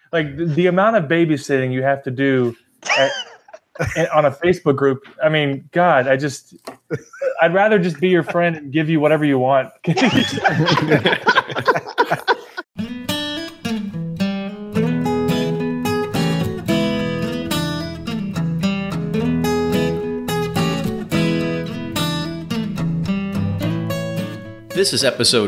Like the amount of babysitting you have to do on a Facebook group. I mean, God, I'd rather just be your friend and give you whatever you want. This is episode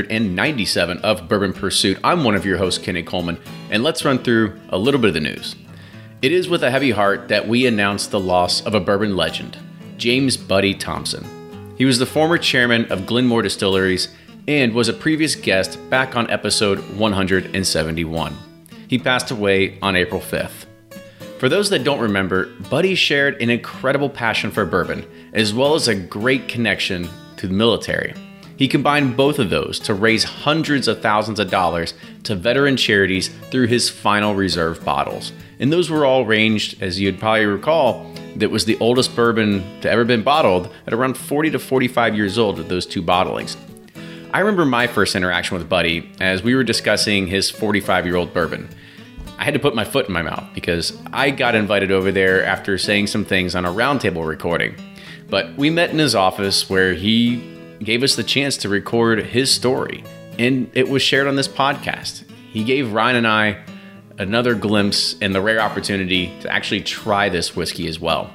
197 of Bourbon Pursuit. I'm one of your hosts, Kenny Coleman, and let's run through a little bit of the news. It is with a heavy heart that we announce the loss of a bourbon legend, James Buddy Thompson. He was the former chairman of Glenmore Distilleries and was a previous guest back on episode 171. He passed away on April 5th. For those that don't remember, Buddy shared an incredible passion for bourbon, as well as a great connection to the military. He combined both of those to raise hundreds of thousands of dollars to veteran charities through his final reserve bottles. And those were all ranged, as you'd probably recall, that was the oldest bourbon to ever been bottled at around 40 to 45 years old with those two bottlings. I remember my first interaction with Buddy as we were discussing his 45-year-old bourbon. I had to put my foot in my mouth because I got invited over there after saying some things on a roundtable recording. But we met in his office where he gave us the chance to record his story, and it was shared on this podcast. He gave Ryan and I another glimpse and the rare opportunity to actually try this whiskey as well.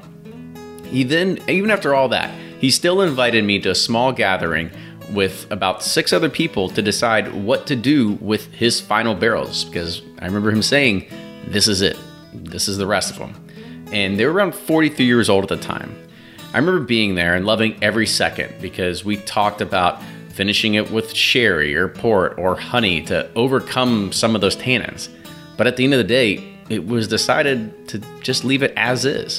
He then, even after all that, he still invited me to a small gathering with about 6 other people to decide what to do with his final barrels, because I remember him saying, this is it. This is the rest of them. And they were around 43 years old at the time. I remember being there and loving every second because we talked about finishing it with sherry or port or honey to overcome some of those tannins. But at the end of the day, it was decided to just leave it as is.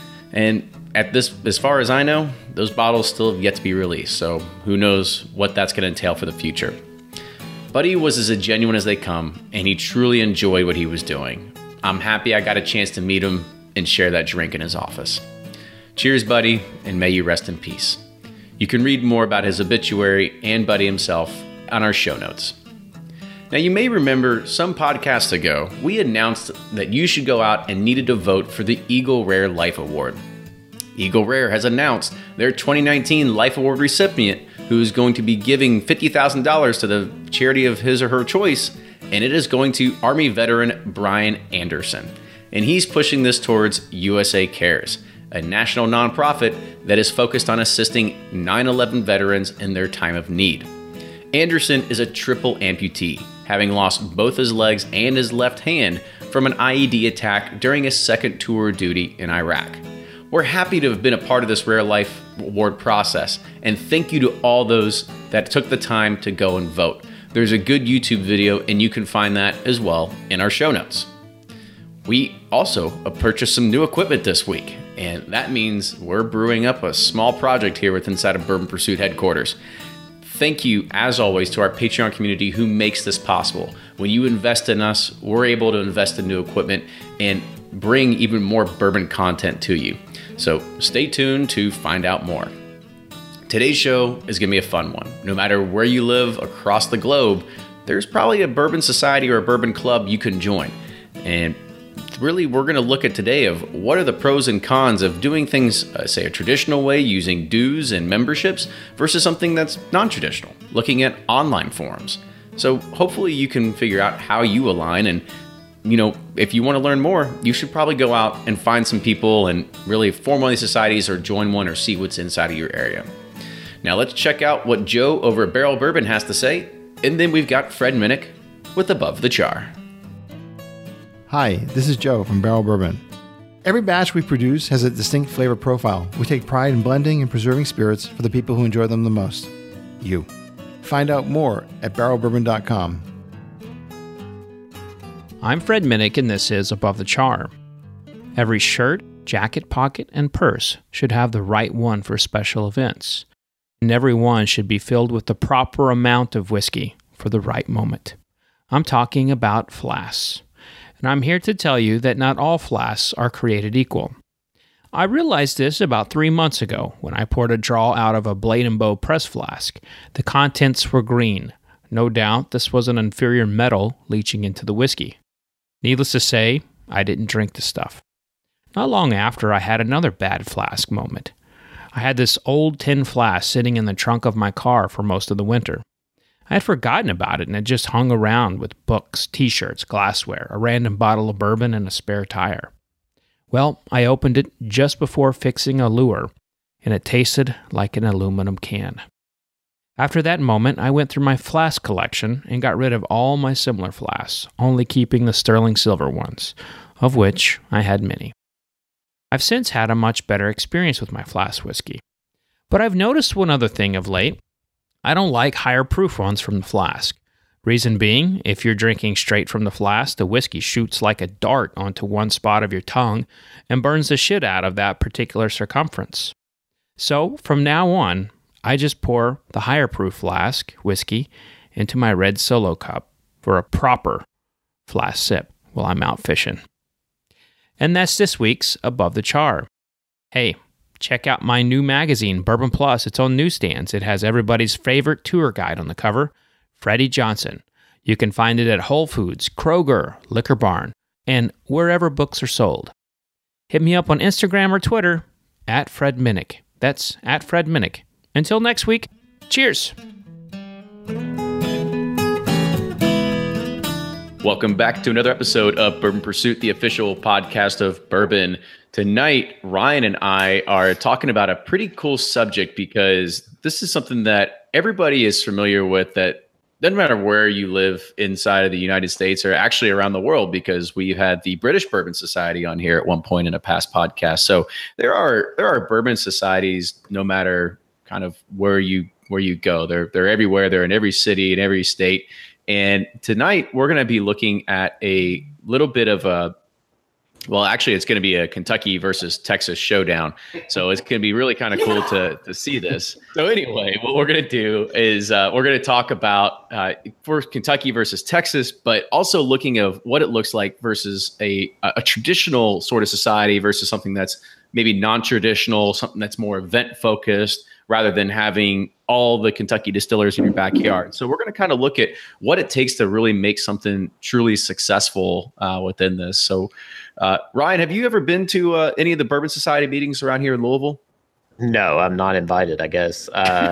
And as far as I know, those bottles still have yet to be released. So who knows what that's going to entail for the future. Buddy was as genuine as they come, and he truly enjoyed what he was doing. I'm happy I got a chance to meet him and share that drink in his office. Cheers, Buddy, and may you rest in peace. You can read more about his obituary and Buddy himself on our show notes. Now, you may remember some podcasts ago, we announced that you should go out and needed to vote for the Eagle Rare Life Award. Eagle Rare has announced their 2019 Life Award recipient, who is going to be giving $50,000 to the charity of his or her choice, and it is going to Army veteran Brian Anderson. And he's pushing this towards USA Cares, a national nonprofit that is focused on assisting 9/11 veterans in their time of need. Anderson is a triple amputee, having lost both his legs and his left hand from an IED attack during his second tour of duty in Iraq. We're happy to have been a part of this Rare Life Award process, and thank you to all those that took the time to go and vote. There's a good YouTube video, and you can find that as well in our show notes. We also purchased some new equipment this week, and that means we're brewing up a small project here inside of Bourbon Pursuit headquarters. Thank you, as always, to our Patreon community who makes this possible. When you invest in us, we're able to invest in new equipment and bring even more bourbon content to you. So stay tuned to find out more. Today's show is going to be a fun one. No matter where you live across the globe, there's probably a bourbon society or a bourbon club you can join. And really, we're going to look at today of what are the pros and cons of doing things, say, a traditional way using dues and memberships versus something that's non-traditional, looking at online forums. So hopefully you can figure out how you align, and if you want to learn more, you should probably go out and find some people and really form one of these societies or join one or see what's inside of your area. Now let's check out what Joe over at Barrel Bourbon has to say, and then we've got Fred Minnick with Above the Char. Hi, this is Joe from Barrel Bourbon. Every batch we produce has a distinct flavor profile. We take pride in blending and preserving spirits for the people who enjoy them the most. You. Find out more at barrelbourbon.com. I'm Fred Minnick, and this is Above the Char. Every shirt, jacket, pocket, and purse should have the right one for special events. And every one should be filled with the proper amount of whiskey for the right moment. I'm talking about flasks. And I'm here to tell you that not all flasks are created equal. I realized this about 3 months ago when I poured a draw out of a Blade & Bow press flask. The contents were green. No doubt this was an inferior metal leaching into the whiskey. Needless to say, I didn't drink the stuff. Not long after, I had another bad flask moment. I had this old tin flask sitting in the trunk of my car for most of the winter. I had forgotten about it and had just hung around with books, t-shirts, glassware, a random bottle of bourbon, and a spare tire. Well, I opened it just before fixing a lure, and it tasted like an aluminum can. After that moment, I went through my flask collection and got rid of all my similar flasks, only keeping the sterling silver ones, of which I had many. I've since had a much better experience with my flask whiskey. But I've noticed one other thing of late. I don't like higher proof ones from the flask. Reason being, if you're drinking straight from the flask, the whiskey shoots like a dart onto one spot of your tongue and burns the shit out of that particular circumference. So, from now on, I just pour the higher proof flask whiskey into my red Solo cup for a proper flask sip while I'm out fishing. And that's this week's Above the Char. Hey, check out my new magazine, Bourbon Plus. It's on newsstands. It has everybody's favorite tour guide on the cover, Freddie Johnson. You can find it at Whole Foods, Kroger, Liquor Barn, and wherever books are sold. Hit me up on Instagram or Twitter, @FredMinnick. That's @FredMinnick. Until next week, cheers. Welcome back to another episode of Bourbon Pursuit, the official podcast of bourbon. Tonight, Ryan and I are talking about a pretty cool subject because this is something that everybody is familiar with, that doesn't matter where you live inside of the United States or actually around the world, because we've had the British Bourbon Society on here at one point in a past podcast. So there are bourbon societies no matter kind of where you go. They're everywhere. They're in every city, in every state. And tonight we're going to be looking at a little bit of it's going to be a Kentucky versus Texas showdown. So it's going to be really kind of cool to see this. So anyway, what we're going to do is we're going to talk about first Kentucky versus Texas, but also looking at what it looks like versus a traditional sort of society versus something that's maybe non-traditional, something that's more event focused, rather than having all the Kentucky distillers in your backyard. So we're going to kind of look at what it takes to really make something truly successful within this. So Ryan, have you ever been to any of the Bourbon Society meetings around here in Louisville? No, I'm not invited, I guess.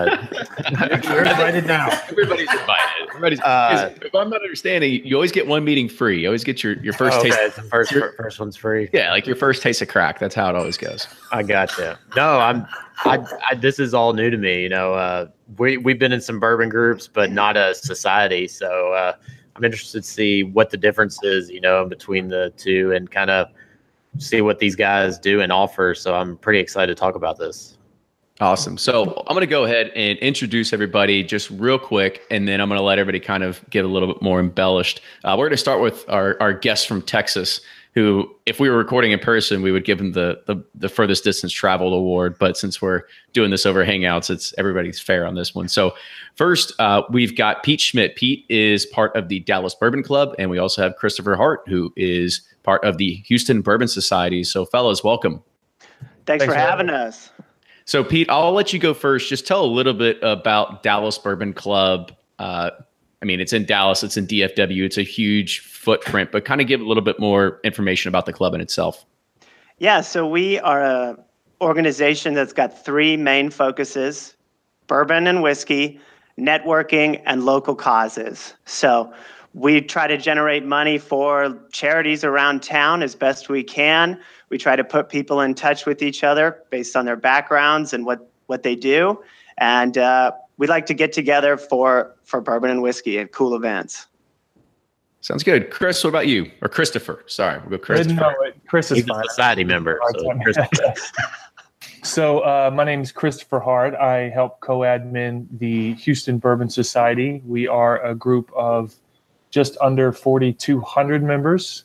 You're invited now. Everybody's invited. If I'm not understanding, you always get one meeting free. You always get your first taste. Okay, the first one's free. Yeah, like your first taste of crack. That's how it always goes. I gotcha. No, this is all new to me. You know, we've been in some bourbon groups, but not a society. So I'm interested to see what the difference is, between the two, and kind of see what these guys do and offer. So I'm pretty excited to talk about this. Awesome. So I'm going to go ahead and introduce everybody just real quick, and then I'm going to let everybody kind of get a little bit more embellished. We're going to start with our guest from Texas, who, if we were recording in person, we would give him the furthest distance traveled award. But since we're doing this over Hangouts, it's everybody's fair on this one. So first, we've got Pete Schmidt. Pete is part of the Dallas Bourbon Club, and we also have Christopher Hart, who is part of the Houston Bourbon Society. So fellas, welcome. Thanks for having us. So Pete, I'll let you go first. Just tell a little bit about Dallas Bourbon Club. It's in Dallas, it's in DFW, it's a huge footprint, but kind of give a little bit more information about the club in itself. Yeah, so we are an organization that's got three main focuses: bourbon and whiskey, networking, and local causes. So we try to generate money for charities around town as best we can. We try to put people in touch with each other based on their backgrounds and what they do. And we like to get together for bourbon and whiskey at cool events. Sounds good. Chris, what about you? Or Christopher. Sorry, we'll go Christopher. No, Chris is He's fine. a society member. So my name is Christopher Hart. I help co-admin the Houston Bourbon Society. We are a group of just under 4,200 members.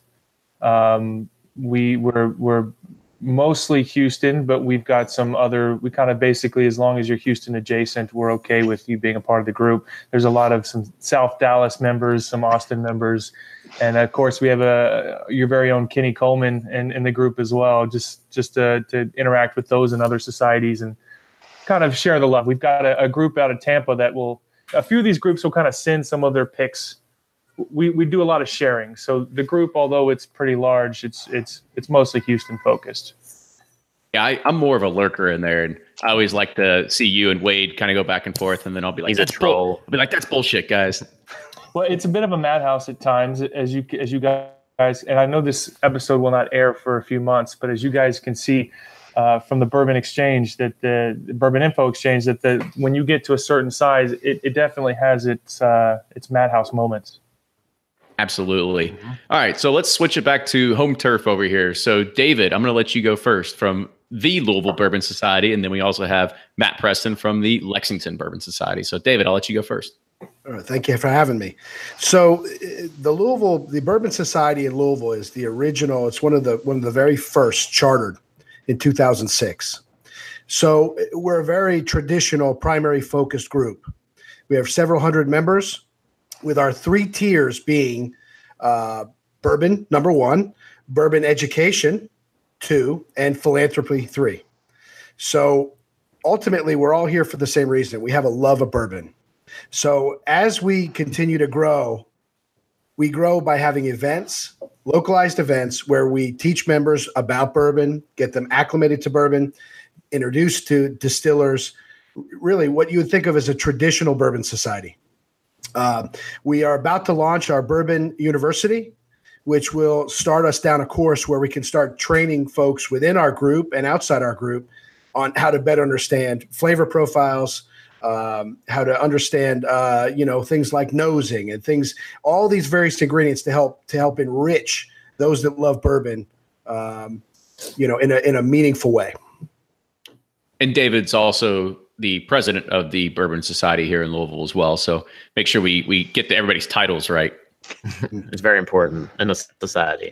We're mostly Houston, but we've got some other, we kind of basically, as long as you're Houston adjacent, we're okay with you being a part of the group. There's a lot of some South Dallas members, some Austin members. And of course we have your very own Kenny Coleman in the group as well, just to interact with those and other societies and kind of share the love. We've got a group out of Tampa a few of these groups will kind of send some of their picks we do a lot of sharing. So the group, although it's pretty large, it's mostly Houston focused. Yeah, I'm more of a lurker in there, and I always like to see you and Wade kind of go back and forth, and then I'll be like, He's a troll. I'll be like, that's bullshit, guys. Well, it's a bit of a madhouse at times, as you guys, and I know this episode will not air for a few months, but as you guys can see from the Bourbon Exchange, that the Bourbon Info Exchange, that when you get to a certain size, it definitely has its madhouse moments. Absolutely. Mm-hmm. All right, so let's switch it back to home turf over here. So, David, I'm going to let you go first from the Louisville Bourbon Society, and then we also have Matt Preston from the Lexington Bourbon Society. So, David, I'll let you go first. Thank you for having me. So, the Bourbon Society in Louisville is the original. It's one of the very first chartered in 2006. So, we're a very traditional, primary focused group. We have several hundred members, with our 3 tiers being bourbon, number 1, bourbon education, 2, and philanthropy, 3. So ultimately, we're all here for the same reason. We have a love of bourbon. So as we continue to grow, we grow by having events, localized events, where we teach members about bourbon, get them acclimated to bourbon, introduced to distillers, really what you would think of as a traditional bourbon society. We are about to launch our Bourbon University, which will start us down a course where we can start training folks within our group and outside our group on how to better understand flavor profiles, how to understand, things like nosing and things, all these various ingredients to help enrich those that love bourbon, in a meaningful way. And David's also the president of the Bourbon Society here in Louisville as well. So make sure we get everybody's titles right. It's very important in a society.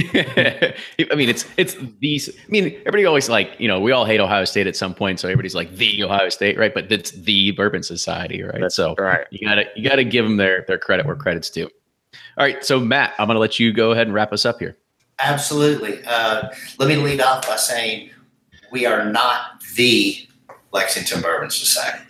I mean, it's these. I mean, everybody always we all hate Ohio State at some point, so everybody's like the Ohio State, right? But it's the Bourbon Society, right? That's so right. You gotta give them their credit where credit's due. All right, so Matt, I'm gonna let you go ahead and wrap us up here. Absolutely. Let me lead off by saying we are not the Lexington Bourbon Society.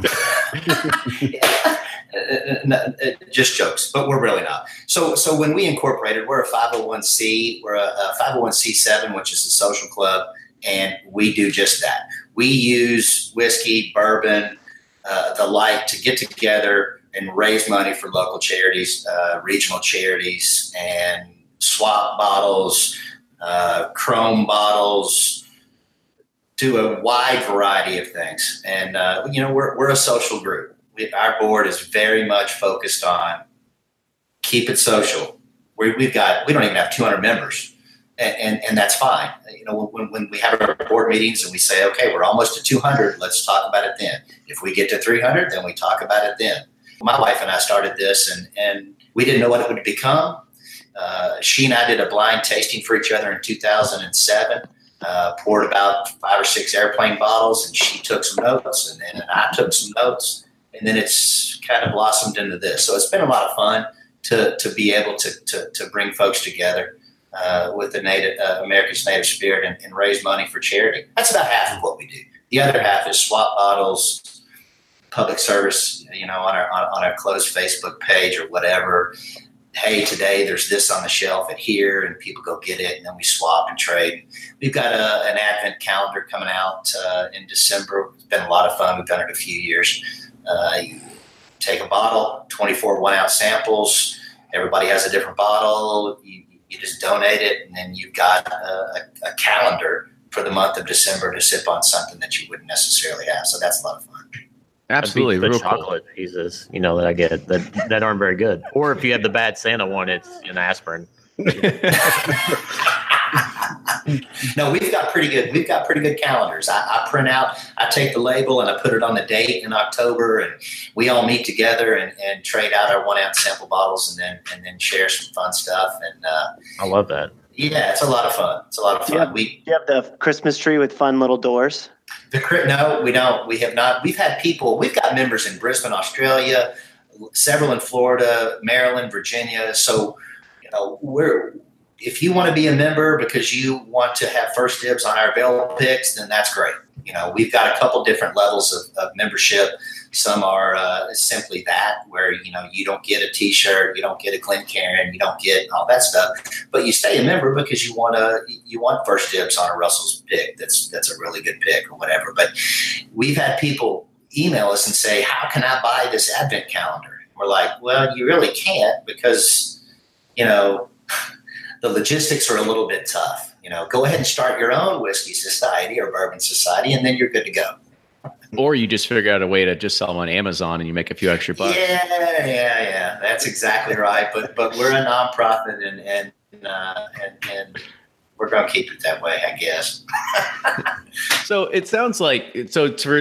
Just jokes, but we're really not. So when we incorporated, we're a 501c. We're a 501c7, which is a social club, and we do just that. We use whiskey, bourbon, the like to get together and raise money for local charities, regional charities, and swap bottles, chrome bottles, do a wide variety of things. And, we're a social group. Our board is very much focused on keep it social. We don't even have 200 members, and that's fine. When we have our board meetings and we say, okay, we're almost to 200, let's talk about it then. If we get to 300, then we talk about it then. My wife and I started this, and we didn't know what it would become. She and I did a blind tasting for each other in 2007. Poured about 5 or 6 airplane bottles, and she took some notes, and then I took some notes, and then it's kind of blossomed into this. So it's been a lot of fun to be able to bring folks together with the America's Native Spirit and raise money for charity. That's about half of what we do. The other half is swap bottles, public service, on our closed Facebook page or whatever. Hey, today there's this on the shelf at here, and people go get it, and then we swap and trade. We've got an Advent calendar coming out in December. It's been a lot of fun. We've done it a few years. You take a bottle, 24 1-ounce samples. Everybody has a different bottle. You just donate it, and then you've got a calendar for the month of December to sip on something that you wouldn't necessarily have. So that's a lot of fun. Absolutely, the real chocolate cool. pieces, that I get that aren't very good. Or if you have the bad Santa one, it's an aspirin. No, we've got pretty good calendars. I print out, I take the label and I put it on the date in October, and we all meet together and trade out our 1-ounce sample bottles and then share some fun stuff. And I love that. Yeah, it's a lot of fun. Do you have the Christmas tree with fun little doors? No, we don't. We have not. We've got members in Brisbane, Australia, several in Florida, Maryland, Virginia. So, if you want to be a member because you want to have first dibs on our barrel picks, then that's great. We've got a couple different levels of membership. Some are simply that, where you don't get a T-shirt, you don't get a Glencairn, you don't get all that stuff, but you stay a member because you want first dibs on a Russell's pick. That's a really good pick or whatever. But we've had people email us and say, "How can I buy this Advent calendar?" We're like, "Well, you really can't because the logistics are a little bit tough. Go ahead and start your own whiskey society or bourbon society, and then you're good to go." Or you just figure out a way to just sell them on Amazon and you make a few extra bucks. Yeah. That's exactly right. But we're a nonprofit and we're going to keep it that way, I guess. So it sounds like it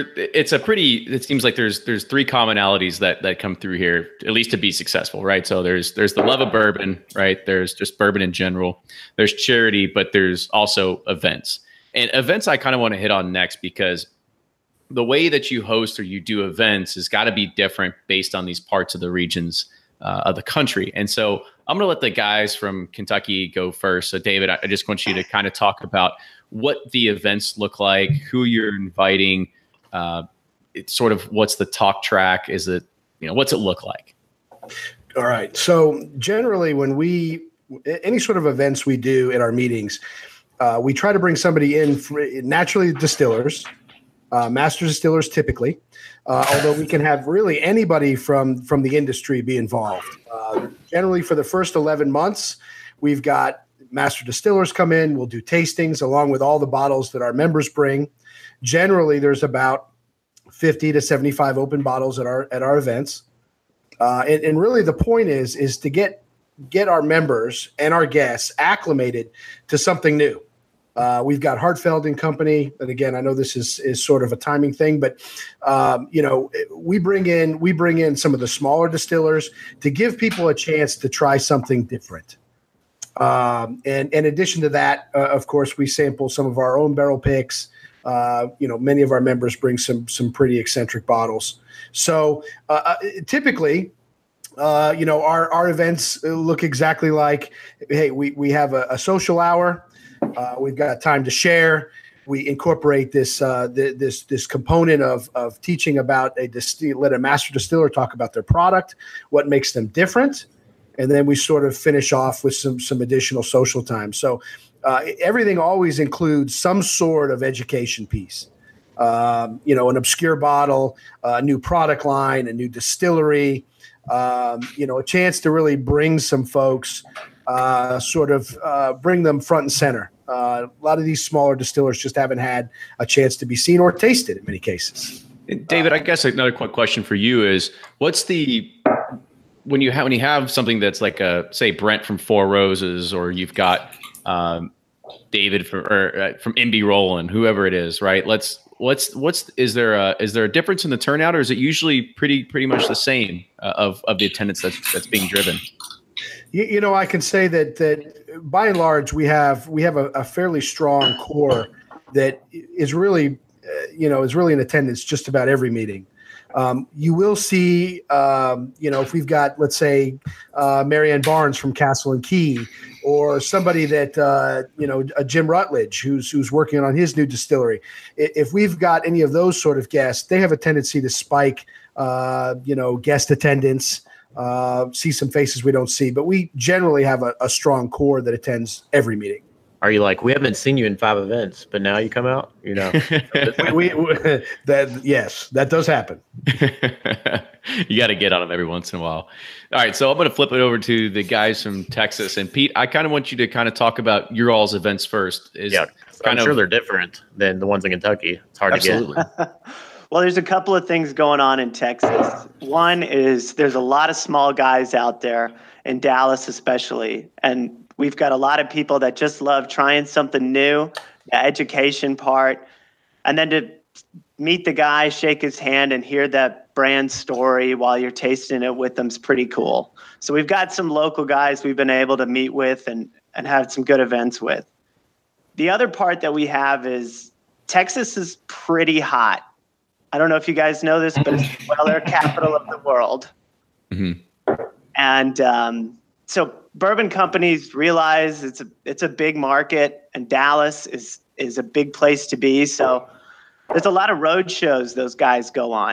seems like there's three commonalities that come through here, at least to be successful, right? So there's the love of bourbon, right? There's just bourbon in general. There's charity, but there's also events. And events I kind of want to hit on next, because the way that you host or you do events has got to be different based on these parts of the regions of the country. And so I'm going to let the guys from Kentucky go first. So David, I just want you to kind of talk about what the events look like, who you're inviting. It's sort of what's the talk track? Is it, what's it look like? All right. So generally any sort of events we do at our meetings, we try to bring somebody in, naturally distillers, master distillers typically, although we can have really anybody from the industry be involved. Generally for the first 11 months, we've got master distillers come in. We'll do tastings along with all the bottles that our members bring. Generally, there's about 50 to 75 open bottles at our events. And really the point is to get our members and our guests acclimated to something new. We've got Hartfeld and Company, and again, I know this is sort of a timing thing, but we bring in some of the smaller distillers to give people a chance to try something different. And in addition to that, of course, we sample some of our own barrel picks. Many of our members bring some pretty eccentric bottles. So typically, our events look exactly like, hey, we have a social hour. We've got time to share. We incorporate this component of teaching about let a master distiller talk about their product, what makes them different, and then we sort of finish off with some additional social time. So everything always includes some sort of education piece. An obscure bottle, a new product line, a new distillery. A chance to really bring some folks. Bring them front and center. A lot of these smaller distillers just haven't had a chance to be seen or tasted in many cases. David, I guess another quick question for you is, when you have something that's like say Brent from Four Roses, or you've got David from MB Roland, whoever it is, right? Is there a difference in the turnout, or is it usually pretty much the same of the attendance that's being driven? I can say that by and large we have a fairly strong core that is really in attendance just about every meeting. You will see, if we've got, let's say, Marianne Barnes from Castle and Key, or somebody that, a Jim Rutledge who's working on his new distillery. If we've got any of those sort of guests, they have a tendency to spike, guest attendance. See some faces we don't see, but we generally have a strong core that attends every meeting. Are you like, we haven't seen you in 5 events, but now you come out? Yes, that does happen. You got to get on them every once in a while. All right, so I'm going to flip it over to the guys from Texas. And Pete, I kind of want you to kind of talk about your all's events first. I'm sure they're different than the ones in Kentucky. It's hard to get. Well, there's a couple of things going on in Texas. One is there's a lot of small guys out there, in Dallas especially, and we've got a lot of people that just love trying something new, the education part, and then to meet the guy, shake his hand, and hear that brand story while you're tasting it with them is pretty cool. So we've got some local guys we've been able to meet with and have some good events with. The other part that we have is Texas is pretty hot. I don't know if you guys know this, but it's the weather capital of the world. Mm-hmm. And so bourbon companies realize it's a big market, and Dallas is a big place to be. So there's a lot of road shows those guys go on.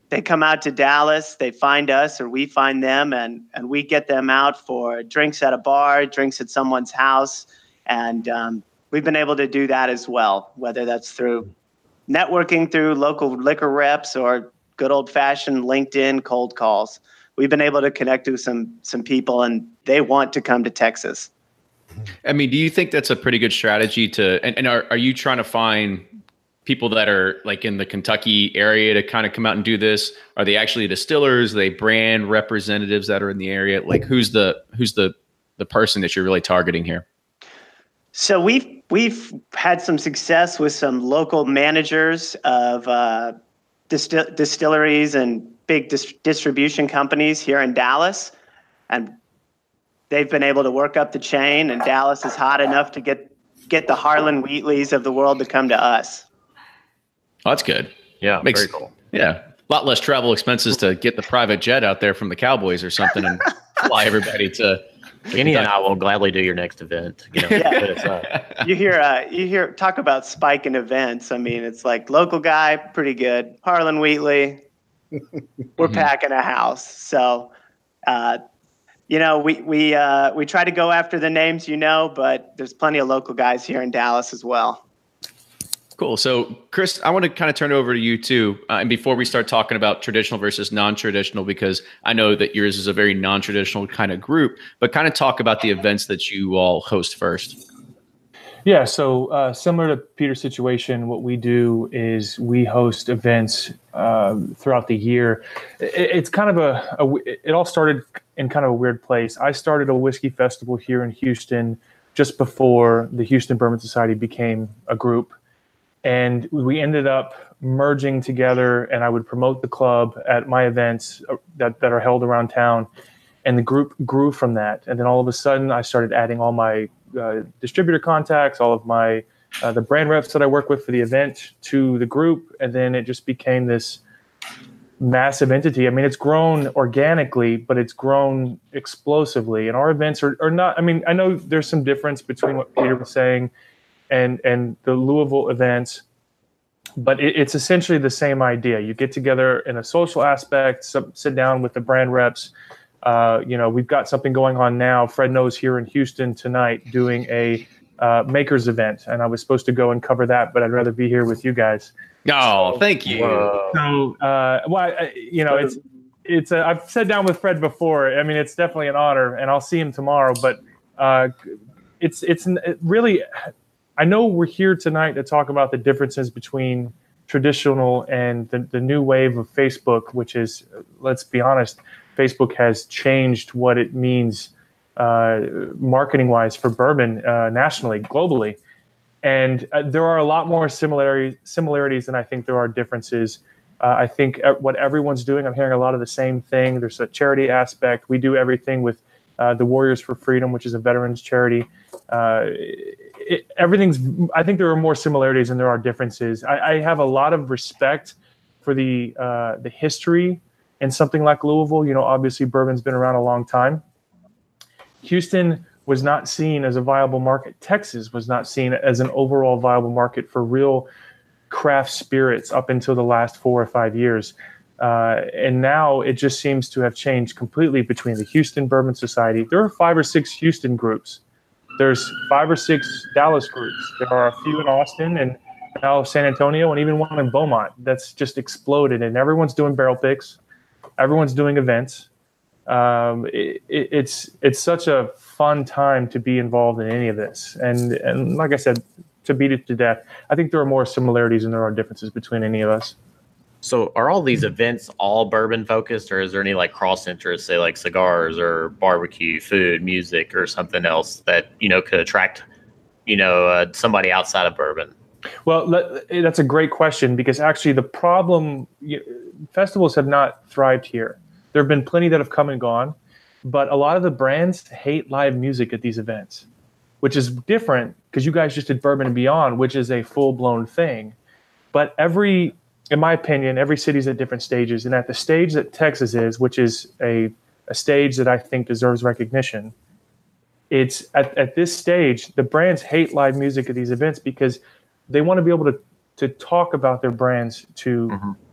they come out to Dallas, they find us or we find them, and we get them out for drinks at a bar, drinks at someone's house. And we've been able to do that as well, whether that's through networking through local liquor reps or good old-fashioned LinkedIn cold calls. We've been able to connect with some people, and they want to come to Texas. I mean, do you think that's a pretty good strategy to, and are you trying to find people that are like in the Kentucky area to kind of come out and do this? Are they actually distillers? Are they brand representatives that are in the area? Like who's the person that you're really targeting here? So we've had some success with some local managers of distilleries and big distribution companies here in Dallas, and they've been able to work up the chain, and Dallas is hot enough to get the Harlan Wheatleys of the world to come to us. Oh, that's good. Yeah, very cool. Yeah, a lot less travel expenses to get the private jet out there from the Cowboys or something and fly everybody to. Kenny and I will gladly do your next event. You know, you hear talk about spike in events. I mean, it's like local guy, pretty good. Harlan Wheatley, we're packing a house. So, we try to go after the names, but there's plenty of local guys here in Dallas as well. Cool. So, Chris, I want to kind of turn it over to you too. And before we start talking about traditional versus non-traditional, because I know that yours is a very non-traditional kind of group, but kind of talk about the events that you all host first. Yeah. So similar to Peter's situation, what we do is we host events throughout the year. It's kind of it all started in kind of a weird place. I started a whiskey festival here in Houston just before the Houston Bourbon Society became a group. And we ended up merging together, and I would promote the club at my events that are held around town. And the group grew from that. And then all of a sudden, I started adding all my distributor contacts, all of my the brand reps that I work with for the event to the group. And then it just became this massive entity. I mean, it's grown organically, but it's grown explosively. And our events are not, I mean, I know there's some difference between what Peter was saying and the Louisville events, but it's essentially the same idea. You get together in a social aspect, sit down with the brand reps. We've got something going on now. Fred knows here in Houston tonight doing a makers event, and I was supposed to go and cover that, but I'd rather be here with you guys. Oh, thank you. So, I've sat down with Fred before. I mean, it's definitely an honor, and I'll see him tomorrow. But it's really. I know we're here tonight to talk about the differences between traditional and the new wave of Facebook, which is, let's be honest, Facebook has changed what it means marketing-wise for bourbon nationally, globally. And there are a lot more similarities than I think there are differences. I think what everyone's doing, I'm hearing a lot of the same thing. There's a charity aspect. We do everything with the Warriors for Freedom, which is a veterans charity. I think there are more similarities than there are differences. I have a lot of respect for the history in something like Louisville. Obviously bourbon's been around a long time. Houston was not seen as a viable market. Texas was not seen as an overall viable market for real craft spirits up until the last 4 or 5 years. And now it just seems to have changed completely between the Houston Bourbon Society. There are 5 or 6 Houston groups. There's 5 or 6 Dallas groups. There are a few in Austin and now San Antonio and even one in Beaumont that's just exploded. And everyone's doing barrel picks. Everyone's doing events. It's such a fun time to be involved in any of this. And like I said, to beat it to death, I think there are more similarities than there are differences between any of us. So are all these events all bourbon focused, or is there any like cross interests, say like cigars or barbecue, food, music, or something else that, could attract, somebody outside of bourbon? Well, that's a great question, because actually the problem, festivals have not thrived here. There have been plenty that have come and gone, but a lot of the brands hate live music at these events, which is different because you guys just did Bourbon and Beyond, which is a full-blown thing. But in my opinion, every city's at different stages. And at the stage that Texas is, which is a stage that I think deserves recognition, it's at this stage, the brands hate live music at these events because they want to be able to talk about their brands to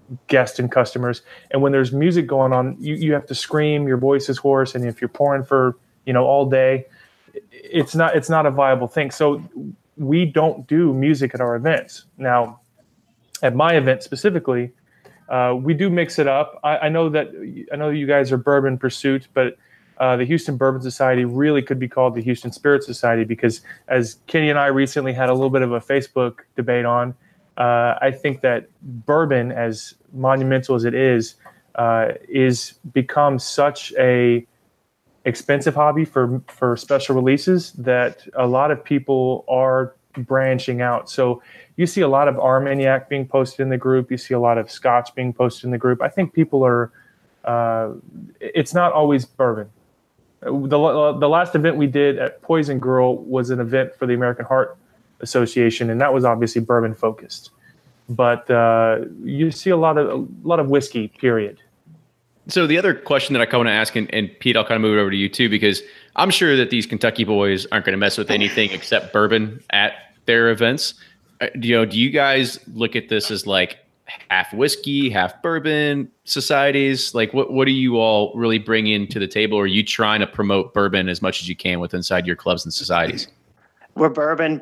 guests and customers. And when there's music going on, you have to scream, your voice is hoarse, and if you're pouring for all day, it's not a viable thing. So we don't do music at our events. Now, at my event specifically, we do mix it up. I know you guys are Bourbon Pursuit, but the Houston Bourbon Society really could be called the Houston Spirit Society, because as Kenny and I recently had a little bit of a Facebook debate on, I think that bourbon, as monumental as it is become such a expensive hobby for special releases that a lot of people are branching out. So you see a lot of Armagnac being posted in the group. You see a lot of Scotch being posted in the group. I think people are, it's not always bourbon. The last event we did at Poison Girl was an event for the American Heart Association, and that was obviously bourbon focused. But you see a lot of whiskey, period. So the other question that I kind of want to ask, and Pete, I'll kind of move it over to you too, because I'm sure that these Kentucky boys aren't going to mess with anything except bourbon at their events. Do you guys look at this as like half whiskey, half bourbon societies? Like what do you all really bring into the table? Or are you trying to promote bourbon as much as you can with inside your clubs and societies? We're bourbon.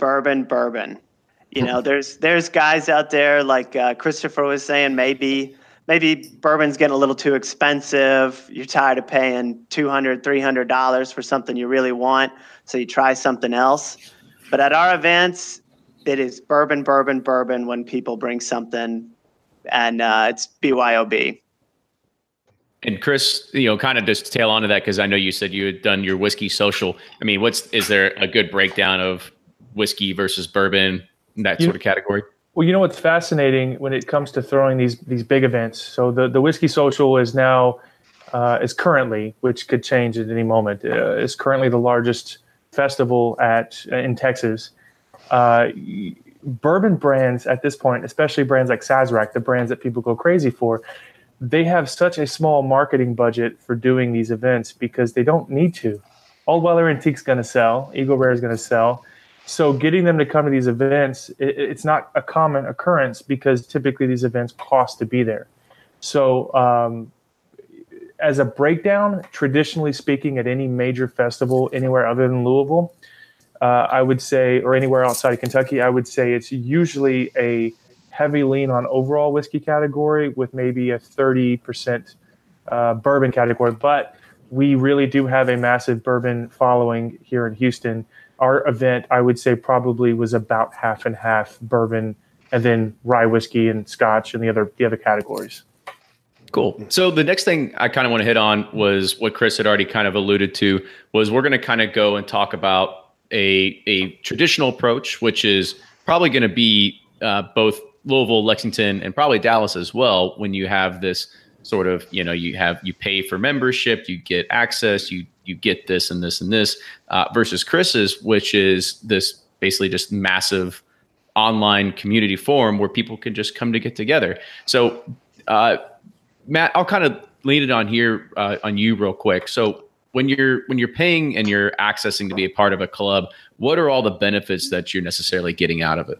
There's guys out there like Christopher was saying, maybe bourbon's getting a little too expensive. You're tired of paying $200, $300 for something you really want, so you try something else. But at our events, it is bourbon when people bring something, and it's BYOB. And Chris, kind of just tail onto that, because I know you said you had done your whiskey social. I mean, is there a good breakdown of whiskey versus bourbon, that sort of category? Well, what's fascinating when it comes to throwing these big events. So the Whiskey Social is now is currently, which could change at any moment, is currently the largest festival in Texas. Bourbon brands at this point, especially brands like Sazerac, the brands that people go crazy for, they have such a small marketing budget for doing these events because they don't need to. Old Weller Antique's going to sell. Eagle Rare is going to sell. So getting them to come to these events, it's not a common occurrence because typically these events cost to be there. So as a breakdown, traditionally speaking, at any major festival anywhere other than Louisville, I would say, or anywhere outside of Kentucky, I would say it's usually a heavy lean on overall whiskey category with maybe a 30% bourbon category. But we really do have a massive bourbon following here in Houston. Our event, I would say, probably was about half and half bourbon, and then rye whiskey and Scotch and the other categories. Cool. So the next thing I kind of want to hit on was what Chris had already kind of alluded to, was we're going to kind of go and talk about a traditional approach, which is probably going to be both Louisville, Lexington, and probably Dallas as well. When you have this sort of, you pay for membership, you get access, you get this and this and this, versus Chris's, which is this basically just massive online community forum where people can just come to get together. So, Matt, I'll kind of lean it on here on you real quick. So when you're paying and you're accessing to be a part of a club, what are all the benefits that you're necessarily getting out of it?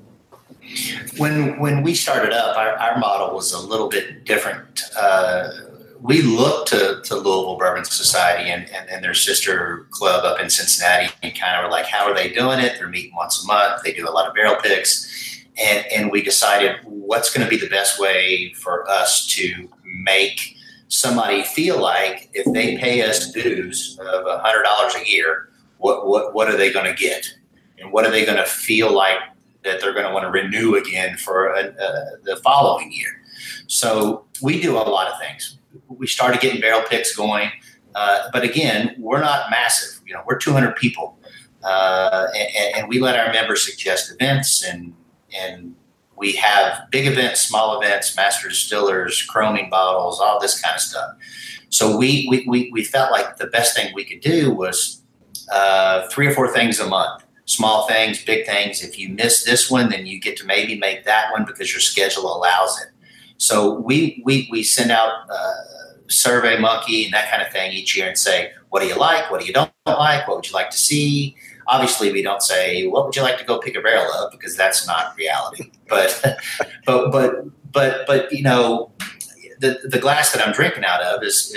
When we started up, our model was a little bit different. We looked to Louisville Bourbon Society and their sister club up in Cincinnati and kind of were like, how are they doing it? They're meeting once a month. They do a lot of barrel picks. And we decided what's going to be the best way for us to make somebody feel like if they pay us dues of $100 a year, what are they going to get? And what are they going to feel like that they're going to want to renew again for the following year? So we do a lot of things. We started getting barrel picks going. But again, we're not massive. We're 200 people. And we let our members suggest events, and we have big events, small events, master distillers, chroming bottles, all this kind of stuff. So we felt like the best thing we could do was 3 or 4 things a month. Small things, big things. If you miss this one, then you get to maybe make that one because your schedule allows it. So we send out Survey Monkey and that kind of thing each year and say, what do you like? What do you don't like? What would you like to see? Obviously, we don't say, what would you like to go pick a barrel of? Because that's not reality. But the glass that I'm drinking out of is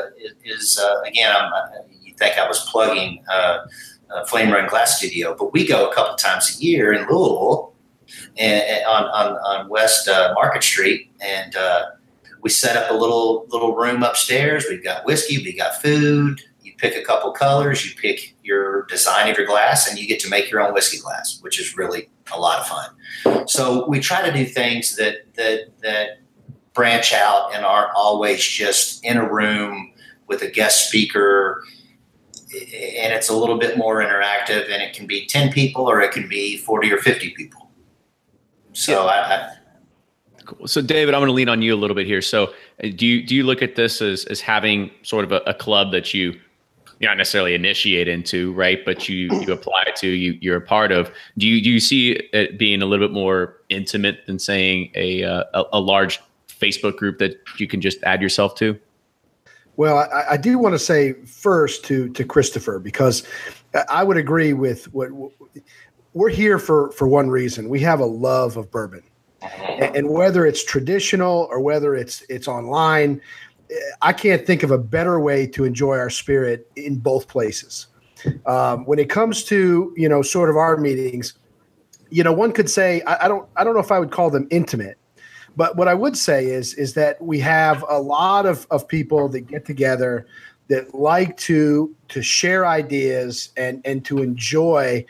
again, you think I was plugging Flame Run Glass Studio, but we go a couple times a year in Louisville and on West Market Street, and we set up a little room upstairs. We've got whiskey, we got food. You pick a couple colors, you pick your design of your glass, and you get to make your own whiskey glass, which is really a lot of fun. So we try to do things that branch out and aren't always just in a room with a guest speaker, and it's a little bit more interactive, and it can be 10 people or it can be 40 or 50 people. So Cool. So David, I'm going to lean on you a little bit here. So do you look at this as having sort of a club that you're not necessarily initiate into, right? But you apply to, you're a part of. Do you see it being a little bit more intimate than saying a large Facebook group that you can just add yourself to? Well, I do want to say first to Christopher, because I would agree with what we're here for one reason. We have a love of bourbon. And whether it's traditional or whether it's online, I can't think of a better way to enjoy our spirit in both places. When it comes to, sort of our meetings, one could say, I don't know if I would call them intimate, but what I would say is that we have a lot of people that get together that like to share ideas and to enjoy,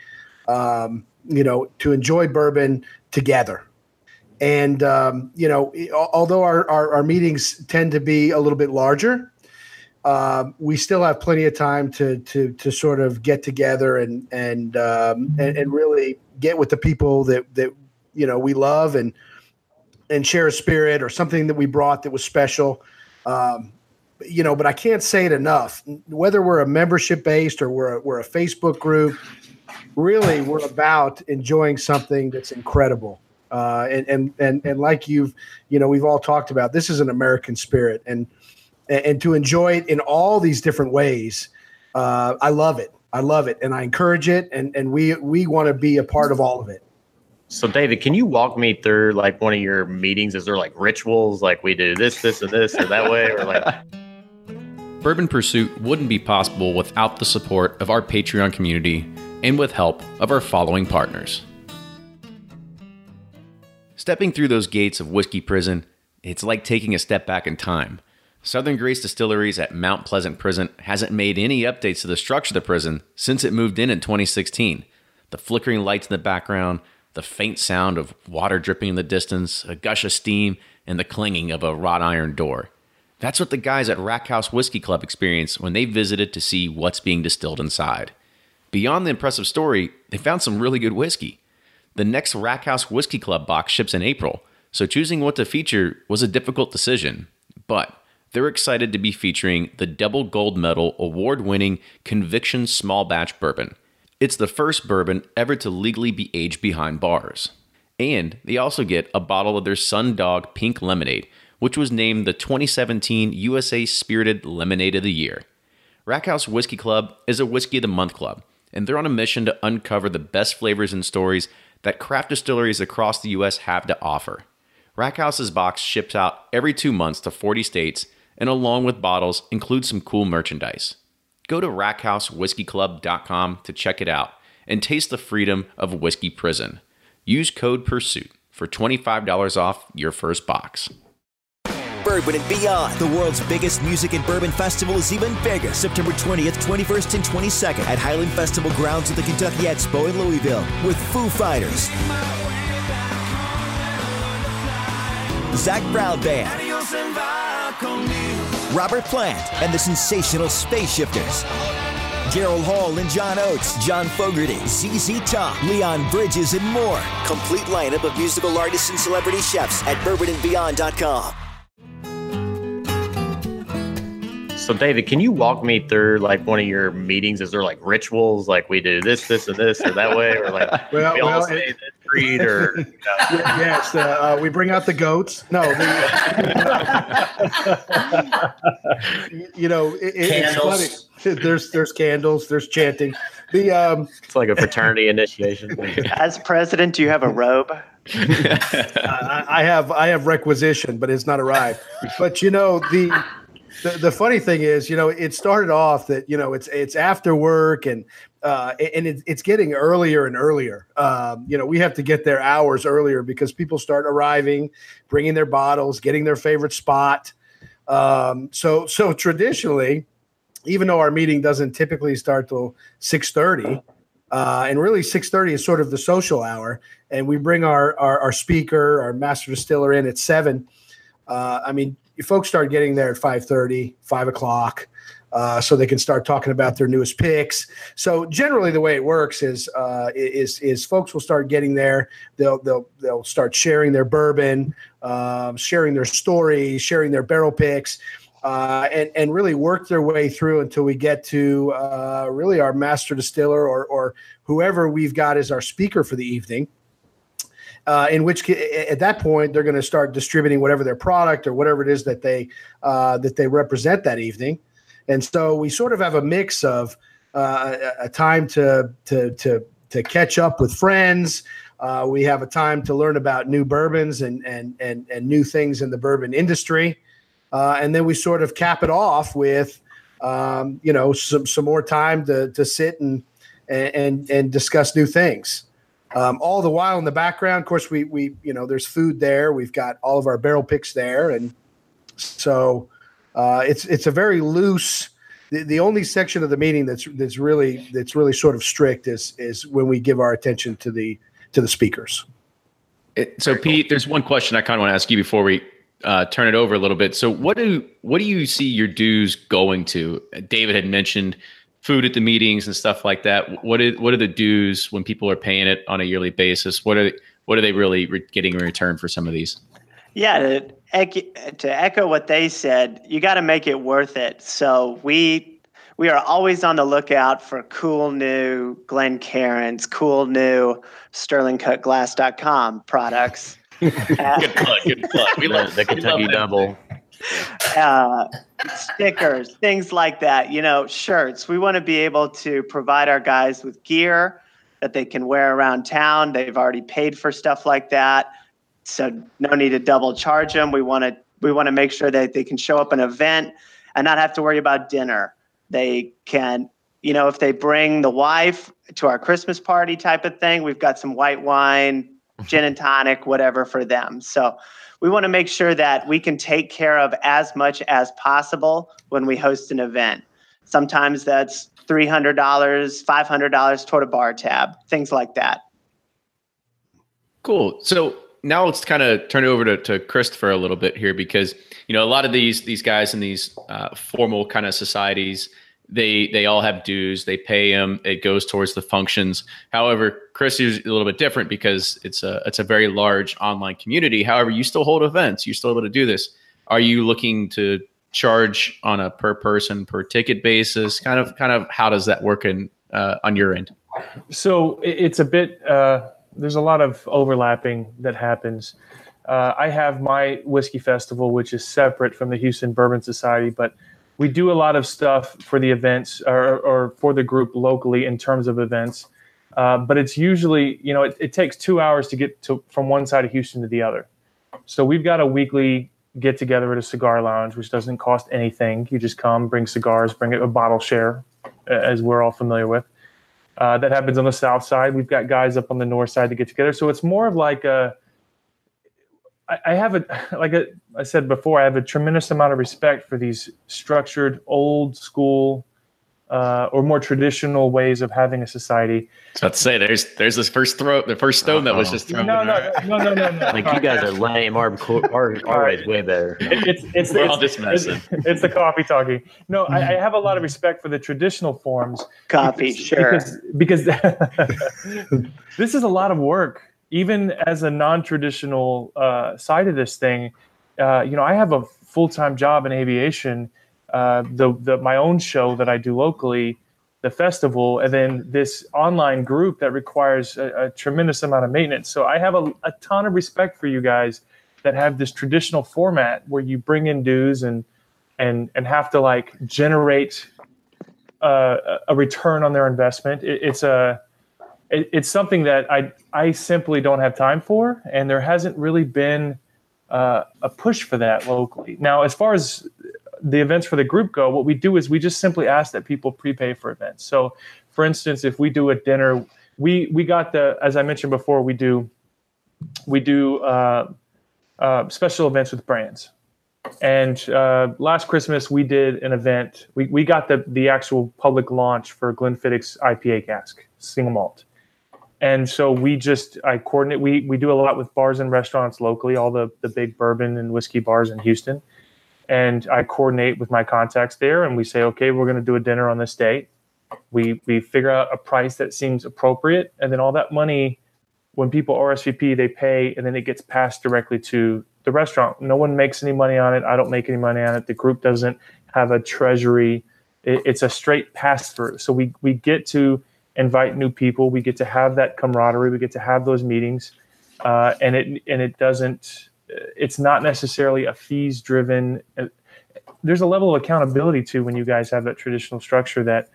to enjoy bourbon together. And, although our meetings tend to be a little bit larger, we still have plenty of time to sort of get together and really get with the people that we love and share a spirit or something that we brought that was special. But I can't say it enough. Whether we're a membership based or we're a Facebook group, really we're about enjoying something that's incredible. And like we've all talked about, this is an American spirit, and to enjoy it in all these different ways. I love it. And I encourage it. And we want to be a part of all of it. So David, can you walk me through like one of your meetings? Is there like rituals, like we do this, and this, or that way, or like? Bourbon Pursuit wouldn't be possible without the support of our Patreon community and with help of our following partners. Stepping through those gates of Whiskey Prison, it's like taking a step back in time. Southern Grace Distilleries at Mount Pleasant Prison hasn't made any updates to the structure of the prison since it moved in 2016. The flickering lights in the background, the faint sound of water dripping in the distance, a gush of steam, and the clanging of a wrought iron door. That's what the guys at Rack House Whiskey Club experienced when they visited to see what's being distilled inside. Beyond the impressive story, they found some really good whiskey. The next Rack House Whiskey Club box ships in April, so choosing what to feature was a difficult decision. But they're excited to be featuring the double gold medal award-winning Conviction Small Batch Bourbon. It's the first bourbon ever to legally be aged behind bars. And they also get a bottle of their Sundog Pink Lemonade, which was named the 2017 USA Spirited Lemonade of the Year. Rack House Whiskey Club is a Whiskey of the Month club, and they're on a mission to uncover the best flavors and stories that craft distilleries across the U.S. have to offer. Rack House's box ships out every 2 months to 40 states, and along with bottles, includes some cool merchandise. Go to rackhousewhiskeyclub.com to check it out and taste the freedom of Whiskey Prison. Use code PURSUIT for $25 off your first box. Bourbon and Beyond, the world's biggest music and bourbon festival, is even bigger. September 20th, 21st, and 22nd at Highland Festival grounds at the Kentucky Expo in Louisville with Foo Fighters, Zach Brown Band, Robert Plant, and the sensational Space Shifters. Gerald Hall and John Oates, John Fogerty, ZZ Top, Leon Bridges, and more. Complete lineup of musical artists and celebrity chefs at bourbonandbeyond.com. So David, can you walk me through like one of your meetings? Is there like rituals, like we do this, and this, or that way, or like we all say this creed, or yes, we bring out the goats. No, it's funny. There's candles, there's chanting. It's like a fraternity initiation. As president, do you have a robe? I have requisition, but it's not arrived. But the funny thing is, it started off that it's after work and it's getting earlier and earlier. We have to get there hours earlier because people start arriving, bringing their bottles, getting their favorite spot. So traditionally, even though our meeting doesn't typically start till 6:30, and really 6:30 is sort of the social hour, and we bring our speaker, our master distiller in at 7. Folks start getting there at 5:30, 5 o'clock, so they can start talking about their newest picks. So generally, the way it works is folks will start getting there. They'll start sharing their bourbon, sharing their stories, sharing their barrel picks. And really work their way through until we get to really our master distiller or whoever we've got as our speaker for the evening. In which at that point they're going to start distributing whatever their product or whatever it is that they represent that evening. And so we sort of have a mix of a time to catch up with friends. We have a time to learn about new bourbons and new things in the bourbon industry. And then we sort of cap it off with, some more time to sit and discuss new things. All the while in the background, of course, we there's food there. We've got all of our barrel picks there, and so it's a very loose. The only section of the meeting that's really sort of strict is when we give our attention to the speakers. So Pete, there's one question I kind of want to ask you before we turn it over a little bit. So what do you see your dues going to? David had mentioned food at the meetings and stuff like that. What are the dues when people are paying it on a yearly basis? What are they really getting in return for some of these? Yeah, to echo what they said, you got to make it worth it. So we are always on the lookout for cool new Glencairns, cool new SterlingCutGlass.com products. Good plug. We love the Kentucky Double. Stickers, things like that, shirts. We want to be able to provide our guys with gear that they can wear around town. They've already paid for stuff like that, so no need to double charge them. We want to make sure that they can show up an event and not have to worry about dinner. They can, if they bring the wife to our Christmas party type of thing, we've got some white wine, gin and tonic, whatever for them. So we want to make sure that we can take care of as much as possible when we host an event. Sometimes that's $300, $500 toward a bar tab, things like that. Cool. So now let's kind of turn it over to Christopher a little bit here, because a lot of these guys in these formal kind of societies, they all have dues. They pay them. It goes towards the functions. However, Chris is a little bit different because it's a very large online community. However, you still hold events. You're still able to do this. Are you looking to charge on a per person, per ticket basis? Kind of how does that work on your end? So it's a bit. There's a lot of overlapping that happens. I have my whiskey festival, which is separate from the Houston Bourbon Society, but we do a lot of stuff for the events or for the group locally in terms of events. But it's usually, it takes 2 hours to get from one side of Houston to the other. So we've got a weekly get together at a cigar lounge, which doesn't cost anything. You just come, bring cigars, bring a bottle share, as we're all familiar with. That happens on the south side. We've got guys up on the north side to get together. So it's more of like I said before, I have a tremendous amount of respect for these structured, old school, or more traditional ways of having a society. So I'd say there's this first stone that was just thrown. No. Like, you guys are lame. Our is way better. We're all just messing. It's the coffee talking. No, I have a lot of respect for the traditional forms. Coffee, sure. Because this is a lot of work. Even as a non-traditional side of this thing, I have a full-time job in aviation, my own show that I do locally, the festival, and then this online group that requires a tremendous amount of maintenance. So I have a ton of respect for you guys that have this traditional format where you bring in dues and have to like generate a return on their investment. It's something that I simply don't have time for, and there hasn't really been a push for that locally. Now, as far as the events for the group go, what we do is we just simply ask that people prepay for events. So, for instance, if we do a dinner, we got as I mentioned before, we do special events with brands. And last Christmas we did an event. We got the actual public launch for Glenfiddich's IPA cask, single malt. And so I coordinate. We do a lot with bars and restaurants locally, all the big bourbon and whiskey bars in Houston. And I coordinate with my contacts there, and we say, okay, we're going to do a dinner on this date. We figure out a price that seems appropriate, and then all that money, when people RSVP, they pay, and then it gets passed directly to the restaurant. No one makes any money on it. I don't make any money on it. The group doesn't have a treasury. It's a straight pass through. So we get to invite new people. We get to have that camaraderie. We get to have those meetings, and it doesn't. It's not necessarily a fees driven. There's a level of accountability too when you guys have that traditional structure that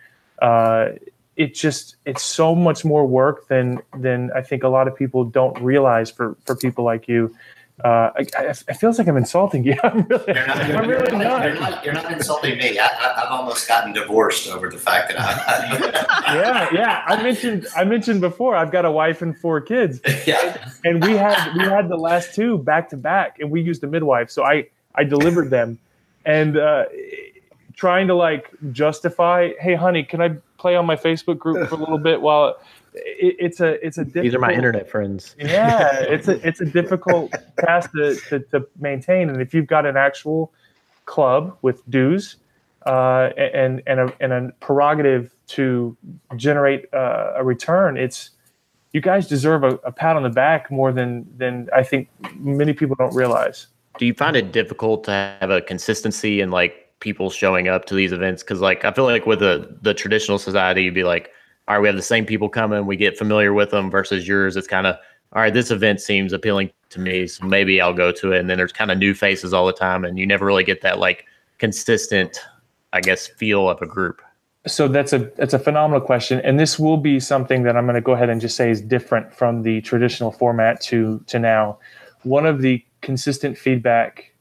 it's so much more work than I think a lot of people don't realize for people like you. It feels like I'm insulting you. I'm really not. You're not insulting me. I've almost gotten divorced over the fact that Yeah. I mentioned before I've got a wife and 4 kids. Yeah. And we had the last 2 back to back, and we used a midwife, so I delivered them, and trying to like justify, hey honey, can I play on my Facebook group for a little bit while. It's a difficult, these are my internet friends. Yeah, it's a difficult task to maintain, and if you've got an actual club with dues and a prerogative to generate a return, you guys deserve a pat on the back more than I think many people don't realize. Do you find it difficult to have a consistency in like people showing up to these events? Because like I feel like with the traditional society, you'd be like, all right, we have the same people coming, we get familiar with them, versus yours, it's kind of, all right, this event seems appealing to me, so maybe I'll go to it. And then there's kind of new faces all the time, and you never really get that like consistent, I guess, feel of a group. So that's a phenomenal question. And this will be something that I'm going to go ahead and just say is different from the traditional format to now. One of the consistent feedback,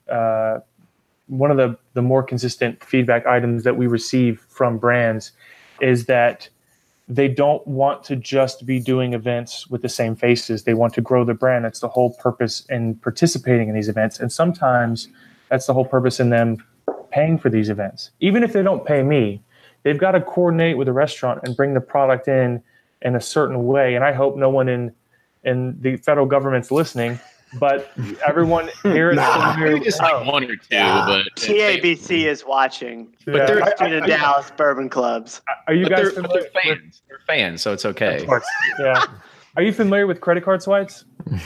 one of the more consistent feedback items that we receive from brands is that they don't want to just be doing events with the same faces. They want to grow the brand. That's the whole purpose in participating in these events. And sometimes that's the whole purpose in them paying for these events. Even if they don't pay me, they've got to coordinate with a restaurant and bring the product in a certain way. And I hope no one in the federal government's listening, but everyone here is just like 1 or 2. But TABC is watching. But they're to the Dallas Bourbon Clubs. Are you guys familiar? They're fans. They're fans, so it's okay. Of course. Yeah. Are you familiar with credit card swipes?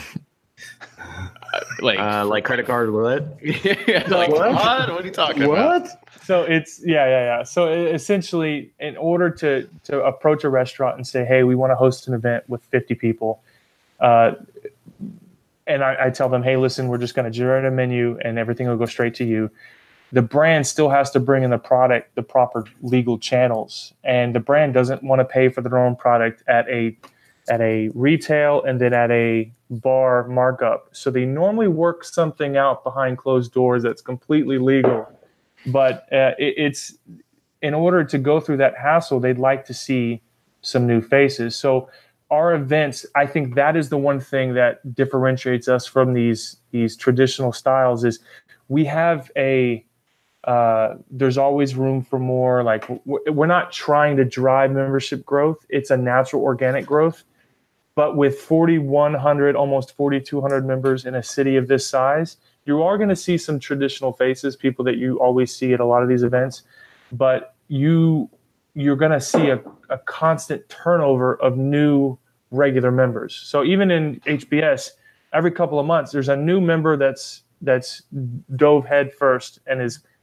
Like credit card what? Yeah, like what? What are you talking about? So it's yeah. So essentially, in order to approach a restaurant and say, hey, we want to host an event with 50 people, and I tell them, hey, listen, we're just going to generate a menu and everything will go straight to you. The brand still has to bring in the product, the proper legal channels. And the brand doesn't want to pay for their own product at a retail and then at a bar markup. So they normally work something out behind closed doors that's completely legal. But it's in order to go through that hassle, they'd like to see some new faces. So our events, I think that is the one thing that differentiates us from these traditional styles is we have there's always room for more. Like we're not trying to drive membership growth. It's a natural organic growth. But with 4,100, almost 4,200 members in a city of this size, you are going to see some traditional faces, people that you always see at a lot of these events. But you're going to see a constant turnover of new regular members. So even in HBS, every couple of months, there's a new member that's dove head first and is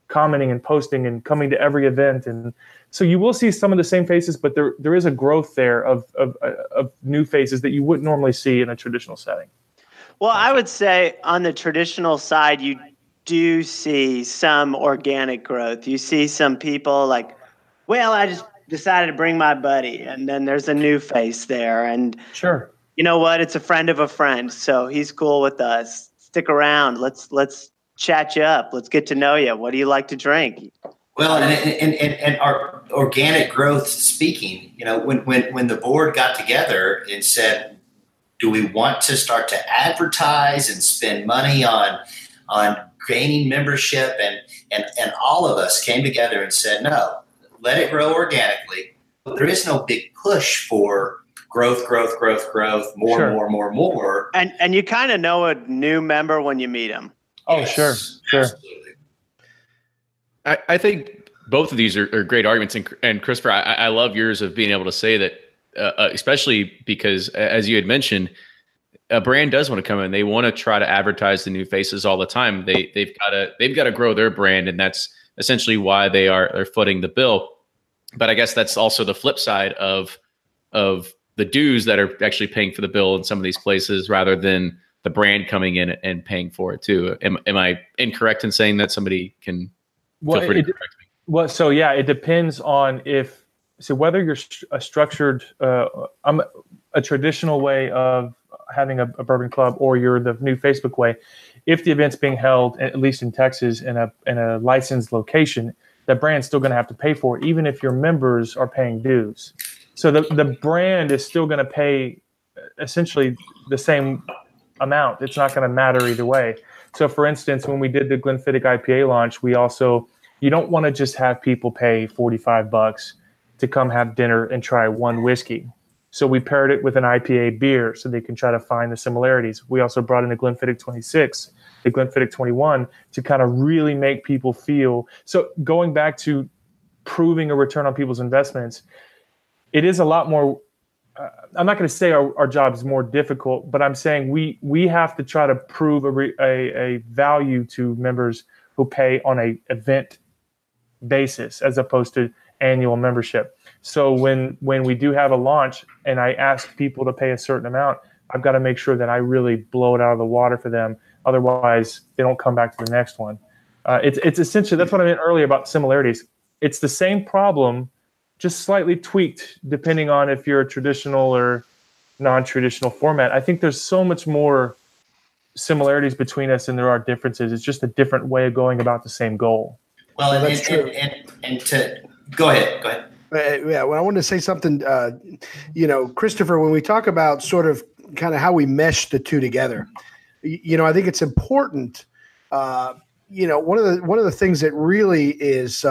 commenting and posting and coming to every event. And so you will see some of the same faces, but there is a growth there of new faces that you wouldn't normally see in a traditional setting. Well, I would say on the traditional side, you do see some organic growth. You see some people like, well, I just decided to bring my buddy, and then there's a new face there. And sure, you know what? It's a friend of a friend, so he's cool with us. Stick around. Let's chat you up. Let's get to know you. What do you like to drink? Well, and our organic growth speaking, when the board got together and said, do we want to start to advertise and spend money on gaining membership? And all of us came together and said, no, let it grow organically. But there is no big push for growth, more, sure. more. And you kind of know a new member when you meet them. Oh, Yes, sure. absolutely. I think both of these are great arguments. And Christopher, I love yours of being able to say that, especially because, as you had mentioned, a brand does want to come in. They want to try to advertise the new faces all the time. They've got to grow their brand, and that's essentially why they're footing the bill. But I guess that's also the flip side of the dues that are actually paying for the bill in some of these places, rather than the brand coming in and paying for it too. Am I incorrect in saying that? Somebody can feel free to correct me. Well, so yeah, it depends on whether you're a structured, a traditional way of having a bourbon club, or you're the new Facebook way. If the event's being held, at least in Texas, in a licensed location, the brand's still going to have to pay for it, even if your members are paying dues. So the brand is still going to pay essentially the same amount. It's not going to matter either way. So for instance, when we did the Glenfiddich IPA launch, you don't want to just have people pay $45 to come have dinner and try one whiskey. So we paired it with an IPA beer so they can try to find the similarities. We also brought in the Glenfiddich 26, the Glenfiddich 21 to kind of really make people feel. So going back to proving a return on people's investments, it is a lot more. I'm not going to say our job is more difficult, but I'm saying we have to try to prove a value to members who pay on a event basis as opposed to annual membership. So when we do have a launch and I ask people to pay a certain amount, I've got to make sure that I really blow it out of the water for them. Otherwise, they don't come back to the next one. It's essentially, that's what I meant earlier about similarities. It's the same problem, just slightly tweaked depending on if you're a traditional or non-traditional format. I think there's so much more similarities between us than there are differences. It's just a different way of going about the same goal. Well, that's true. And to go ahead. Yeah, well, I wanted to say something, Christopher, when we talk about sort of kind of how we mesh the two together, I think it's important. One of the things that really is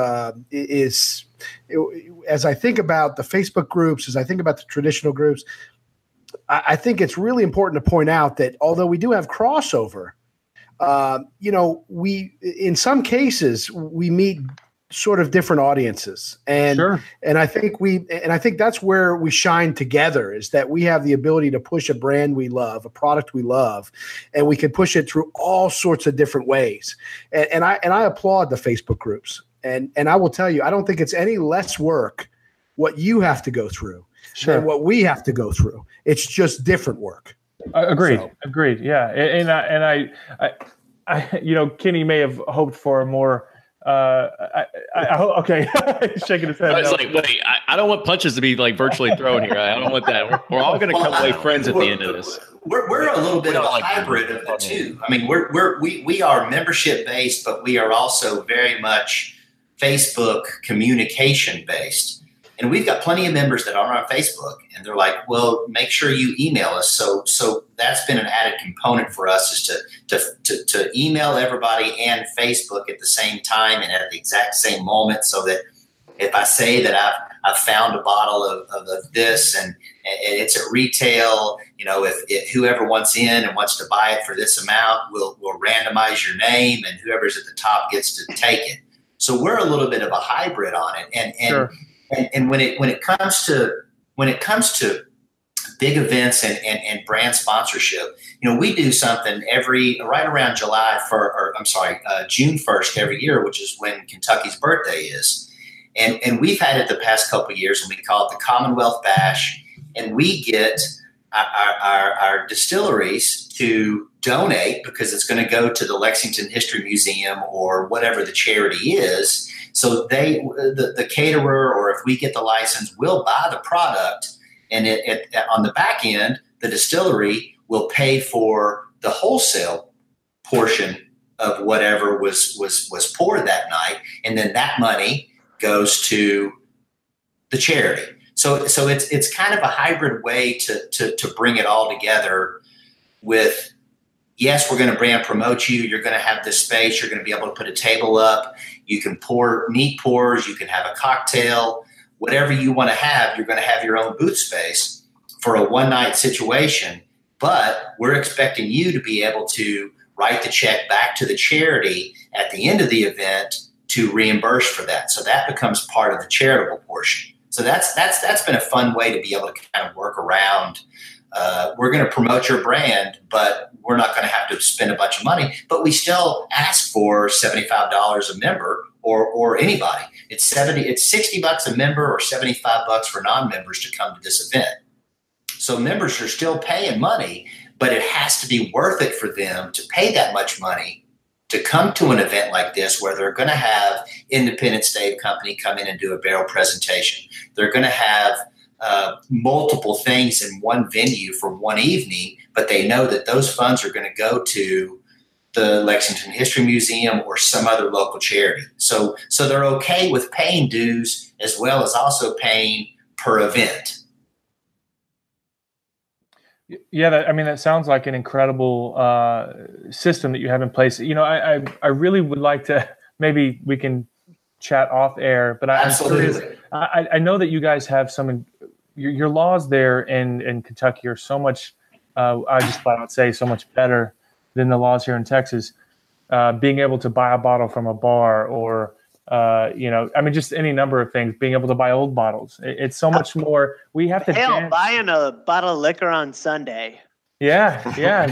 as I think about the Facebook groups, as I think about the traditional groups, I think it's really important to point out that although we do have crossover, we in some cases we meet sort of different audiences, and sure. and I think that's where we shine together, is that we have the ability to push a brand we love, a product we love, and we can push it through all sorts of different ways. And I applaud the Facebook groups, and I will tell you, I don't think it's any less work what you have to go through than what we have to go through. It's just different work. Agreed. Yeah, and I Kenny may have hoped for a more. Okay, shaking his head. I was like, wait, I don't want punches to be like virtually thrown here. I don't want that. We're all going to come away friends at the end of this. We're a little bit of a hybrid of the two. I mean, we are membership based, but we are also very much Facebook communication based. And we've got plenty of members that are on Facebook, and they're like, well, make sure you email us. So that's been an added component for us, is to email everybody and Facebook at the same time and at the exact same moment, so that if I say that I've found a bottle of this and it's at retail, if whoever wants in and wants to buy it for this amount, we'll randomize your name, and whoever's at the top gets to take it. So we're a little bit of a hybrid on it. And sure. And when it comes to big events and brand sponsorship. We do something right around June 1st every year, which is when Kentucky's birthday is. And we've had it the past couple of years, and we call it the Commonwealth Bash. And we get our distilleries to donate, because it's going to go to the Lexington History Museum or whatever the charity is. So the caterer, or if we get the license, will buy the product, and on the back end, the distillery will pay for the wholesale portion of whatever was poured that night, and then that money goes to the charity. So it's kind of a hybrid way to bring it all together with, yes, we're going to brand promote you. You're going to have this space. You're going to be able to put a table up. You can pour neat pours. You can have a cocktail, whatever you want to have. You're going to have your own booth space for a one-night situation. But we're expecting you to be able to write the check back to the charity at the end of the event to reimburse for that. So that becomes part of the charitable portion. So that's been a fun way to be able to kind of work around. We're going to promote your brand, but we're not going to have to spend a bunch of money. But we still ask for $75 a member or anybody. It's $60 a member or $75 for non-members to come to this event. So members are still paying money, but it has to be worth it for them to pay that much money to come to an event like this, where they're going to have Independent Stave Company come in and do a barrel presentation. They're going to have multiple things in one venue for one evening, but they know that those funds are going to go to the Lexington History Museum or some other local charity. So they're okay with paying dues as well as also paying per event. Yeah, that sounds like an incredible system that you have in place. I really would like to, maybe we can chat off air, but I'm curious. I know that you guys have your laws there in Kentucky are so much, I just flat out say, so much better than the laws here in Texas. Being able to buy a bottle from a bar or, just any number of things, being able to buy old bottles. It's so much more. We have to dance. Buying a bottle of liquor on Sunday. Yeah.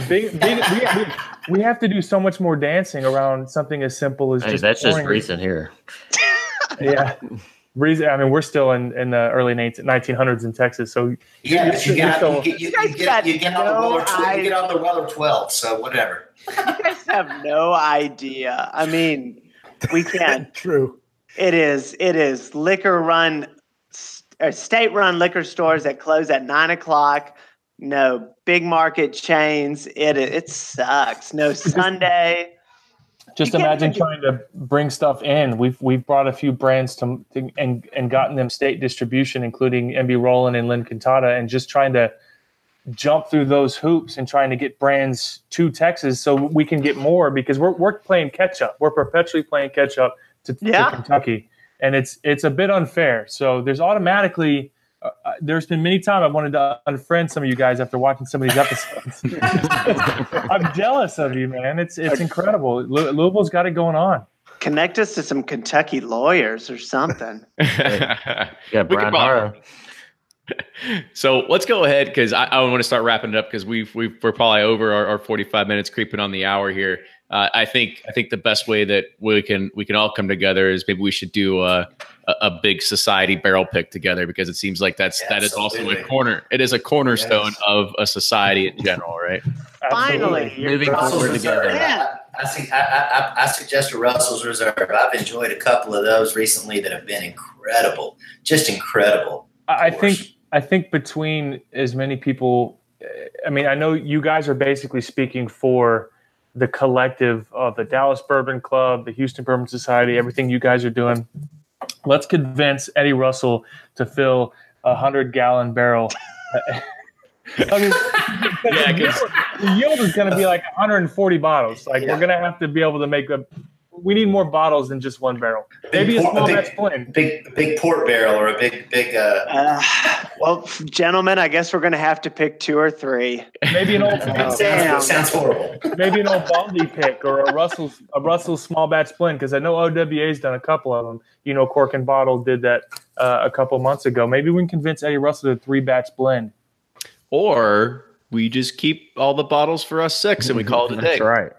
We have to do so much more dancing around something as simple as that's just recent here. Yeah. We're still in the early 1900s in Texas, so you get on the Weller 12, so whatever. You guys have no idea. We can't. True. It is state-run liquor stores that close at 9:00. No big market chains. It sucks. No Sunday. Just imagine trying to bring stuff in. We've brought a few brands and gotten them state distribution, including MB Roland and Lynn Cantata, and just trying to jump through those hoops and trying to get brands to Texas so we can get more, because we're playing catch up. We're perpetually playing catch up to Kentucky, and it's a bit unfair. So there's automatically there's been many times I've wanted to unfriend some of you guys after watching some of these episodes. I'm jealous of you, man. It's incredible. Louisville's got it going on. Connect us to some Kentucky lawyers or something. Yeah, Brian Harrow. So let's go ahead, because I want to start wrapping it up, because we're probably over our 45 minutes, creeping on the hour here. I think the best way that we can all come together is maybe we should do a big society barrel pick together, because it seems like that is also a corner. It is a cornerstone of a society in general, right? Finally, moving forward together. Yeah. I suggest a Russell's Reserve. I've enjoyed a couple of those recently that have been incredible, just incredible. I think between as many people, I know you guys are basically speaking for the collective of the Dallas Bourbon Club, the Houston Bourbon Society, everything you guys are doing. Let's convince Eddie Russell to fill a 100-gallon barrel. The yield is going to be like 140 bottles. We're going to have to be able to make we need more bottles than just one barrel. Maybe a small batch blend. Big port barrel or a big. Well, gentlemen, I guess we're going to have to pick 2 or 3. Maybe an old. Sounds horrible. Maybe an old Baldy pick or a Russell's small batch blend, because I know OWA's done a couple of them. Cork and Bottle did that a couple months ago. Maybe we can convince Eddie Russell to 3-batch blend. or we just keep all the bottles for us 6 and we call it a day. That's right.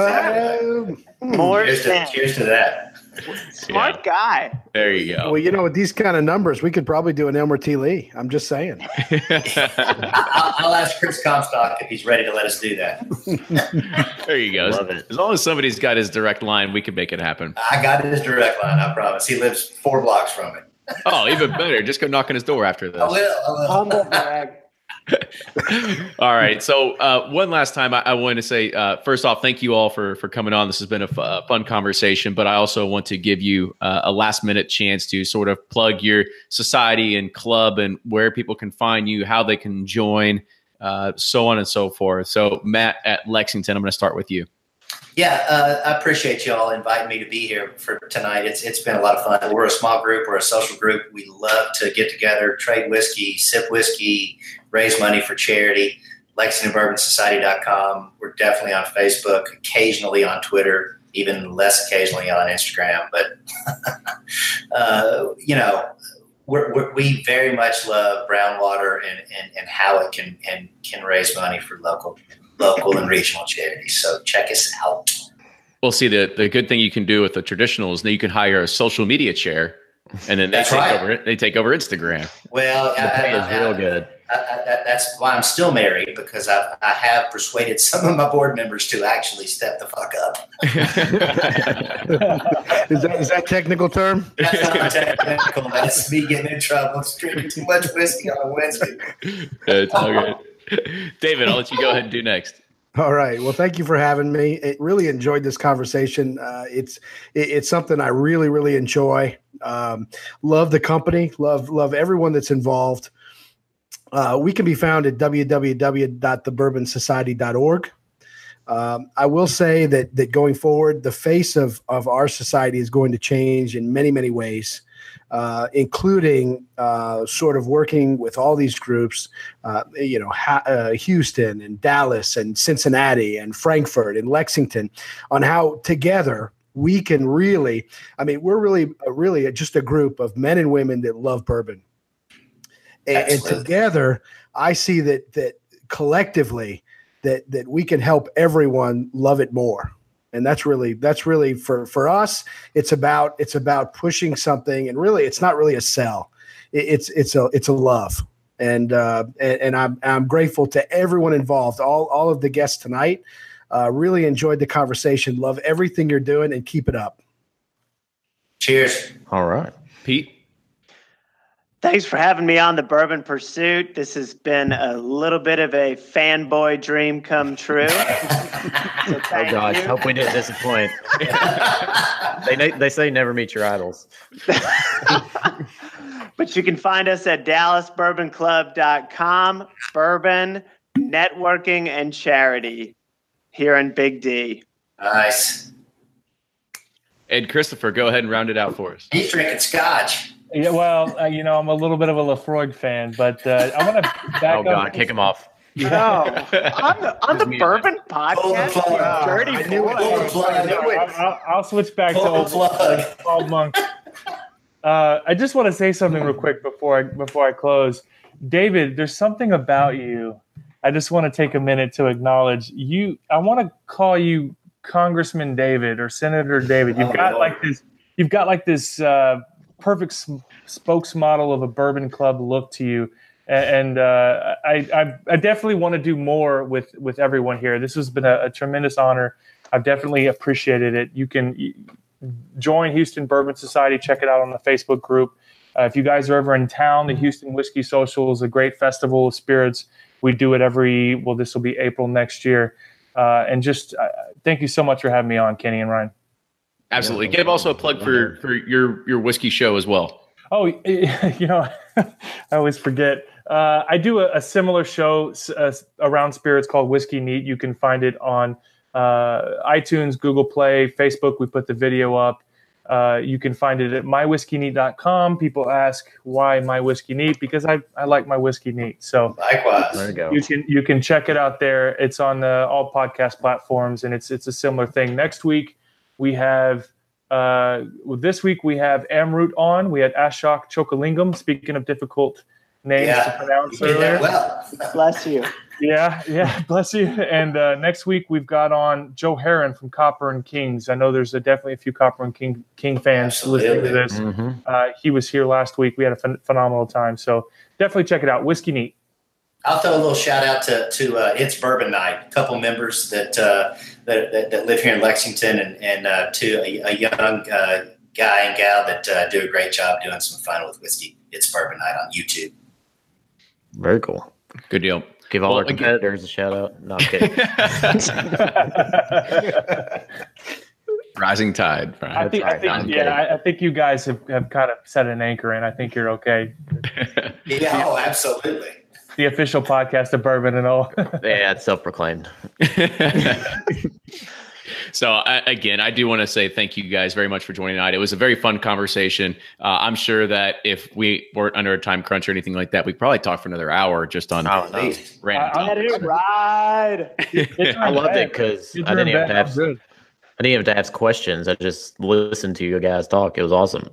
More Cheers to that. Smart guy. There you go. Well, you know, with these kind of numbers, we could probably do an Elmer T. Lee. I'm just saying. I'll ask Chris Comstock if he's ready to let us do that. There you go. Love it. As long as somebody's got his direct line, we can make it happen. I got his direct line, I promise. He lives 4 blocks from it. Oh, even better. Just go knock on his door after this. I will. Humble brag. All right. So one last time, I want to say, first off, thank you all for coming on. This has been a fun conversation, but I also want to give you a last minute chance to sort of plug your society and club and where people can find you, how they can join, so on and so forth. So Matt at Lexington, I'm going to start with you. Yeah, I appreciate you all inviting me to be here for tonight. It's been a lot of fun. We're a small group. We're a social group. We love to get together, trade whiskey, sip whiskey, raise money for charity. LexingtonBourbonSociety.com. We're definitely on Facebook, occasionally on Twitter, even less occasionally on Instagram. But, we very much love brown water and how it can raise money for local and regional charities. So check us out. Well, see, the good thing you can do with the traditional is that you can hire a social media chair, and then they take over Instagram. Well, It's real good. that's why I'm still married, because I have persuaded some of my board members to actually step the fuck up. Is that technical term? That's not technical. That's me getting in trouble. Drinking too much whiskey on a Wednesday. It's all good. David, I'll let you go ahead and do next. All right. Well, thank you for having me. I really enjoyed this conversation. It's something I really, really enjoy. Love the company. Love everyone that's involved. We can be found at www.thebourbonsociety.org. I will say that going forward, the face of our society is going to change in many, many ways. Including sort of working with all these groups, Houston and Dallas and Cincinnati and Frankfurt and Lexington, on how together we can we're really just a group of men and women that love bourbon. And together, I see that collectively that we can help everyone love it more. And that's really for us. It's about pushing something, and really, it's not really a sell. It's a love, and I'm grateful to everyone involved, all of the guests tonight. Really enjoyed the conversation. Love everything you're doing, and keep it up. Cheers. All right, Pete. Thanks for having me on the Bourbon Pursuit. This has been a little bit of a fanboy dream come true. So oh gosh, hope we didn't disappoint. They say never meet your idols. But you can find us at DallasBourbonClub.com, bourbon, networking, and charity here in Big D. Nice. And Christopher, go ahead and round it out for us. He's drinking scotch. Yeah, well, I'm a little bit of a Lafroig fan, but I want to back up. Oh God, kick him off. No, on the Bourbon Podcast, dirty boy. I'll switch back to old monk. I just want to say something real quick before I close. David, there's something about you. I just want to take a minute to acknowledge you. I want to call you Congressman David or Senator David. You've got like this perfect spokesmodel of a bourbon club look to you. And I definitely want to do more with everyone here. This has been a tremendous honor. I've definitely appreciated it. You can join Houston Bourbon Society. Check it out on the Facebook group. If you guys are ever in town, the Houston Whiskey Social is a great festival of spirits. We do it this will be April next year. And just thank you so much for having me on, Kenny and Ryan. Absolutely. Give also a plug for your whiskey show as well. Oh, I always forget. I do a similar show around spirits called Whiskey Neat. You can find it on iTunes, Google Play, Facebook. We put the video up. You can find it at mywhiskeyneat.com. People ask why My Whiskey Neat, because I like my whiskey neat. So likewise, there you go. You can check it out there. It's on all podcast platforms, and it's a similar thing. Next week we have. This week we have Amroot on. We had Ashok Chokalingam. Speaking of difficult names to pronounce you did that earlier. well. Bless you. Yeah, bless you. And next week we've got on Joe Heron from Copper and Kings. I know there's definitely a few Copper and King fans listening to this. He was here last week. We had a phenomenal time. So definitely check it out. Whiskey Neat. I'll throw a little shout out to It's Bourbon Night. A couple members that live here in Lexington, and to a young guy and gal that do a great job doing some fun with whiskey. It's Bourbon Night on YouTube. Very cool. Good deal. Give all our competitors a shout out. No, I'm kidding. Rising tide. I think you guys have kind of set an anchor, and I think you're okay. Yeah, oh, absolutely. The official podcast of bourbon and all. Yeah, it's self-proclaimed. So again, I do want to say thank you guys very much for joining tonight. It was a very fun conversation. I'm sure that if we weren't under a time crunch or anything like that, we'd probably talk for another hour just on random topics. Ride. I loved it because I didn't have to ask questions. I just listened to you guys talk. It was awesome.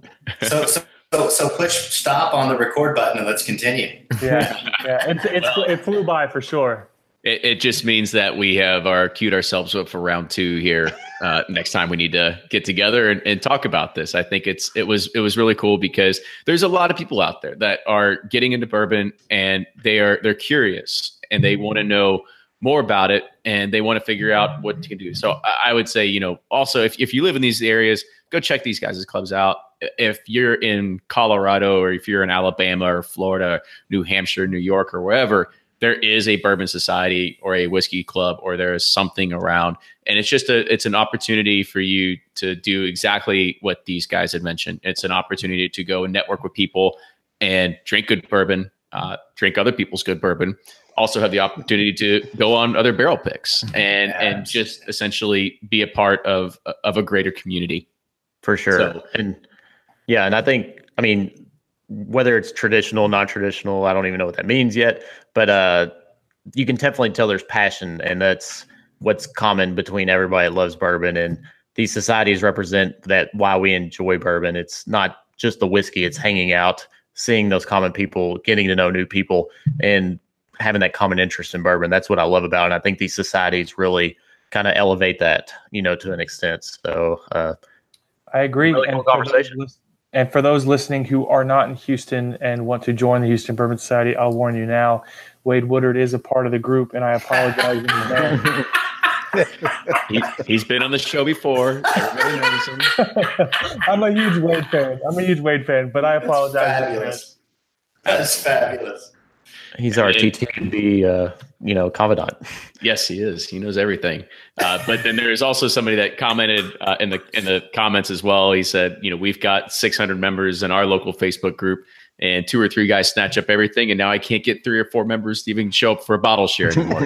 So push stop on the record button and let's continue. Yeah. It flew by for sure. It just means that we have queued ourselves up for round 2 here. Next time we need to get together and talk about this. I think it was really cool because there's a lot of people out there that are getting into bourbon and they're curious and they want to know more about it and they want to figure out what you can do. So I would say, also if you live in these areas, go check these guys' clubs out. If you're in Colorado or if you're in Alabama or Florida, New Hampshire, New York, or wherever, there is a bourbon society or a whiskey club, or there is something around. And it's just it's an opportunity for you to do exactly what these guys had mentioned. It's an opportunity to go and network with people and drink good bourbon, drink other people's good bourbon. Also have the opportunity to go on other barrel picks and just essentially be a part of a greater community. For sure. So, and I think, whether it's traditional, non-traditional, I don't even know what that means yet, but you can definitely tell there's passion, and that's what's common between everybody that loves bourbon. And these societies represent that why we enjoy bourbon. It's not just the whiskey, it's hanging out, seeing those common people, getting to know new people, and having that common interest in bourbon. That's what I love about it. And I think these societies really kind of elevate that, to an extent. So I agree. Really cool conversation. And for those listening who are not in Houston and want to join the Houston Bourbon Society, I'll warn you now, Wade Woodard is a part of the group, and I apologize in advance. He's been on the show before. Everybody knows him. I'm a huge Wade fan, but I apologize. Fabulous. That's fabulous. He's our TTB, confidant. Yes, he is. He knows everything. But then there is also somebody that commented in the comments as well. He said, we've got 600 members in our local Facebook group, and 2 or 3 guys snatch up everything, and now I can't get 3 or 4 members to even show up for a bottle share anymore.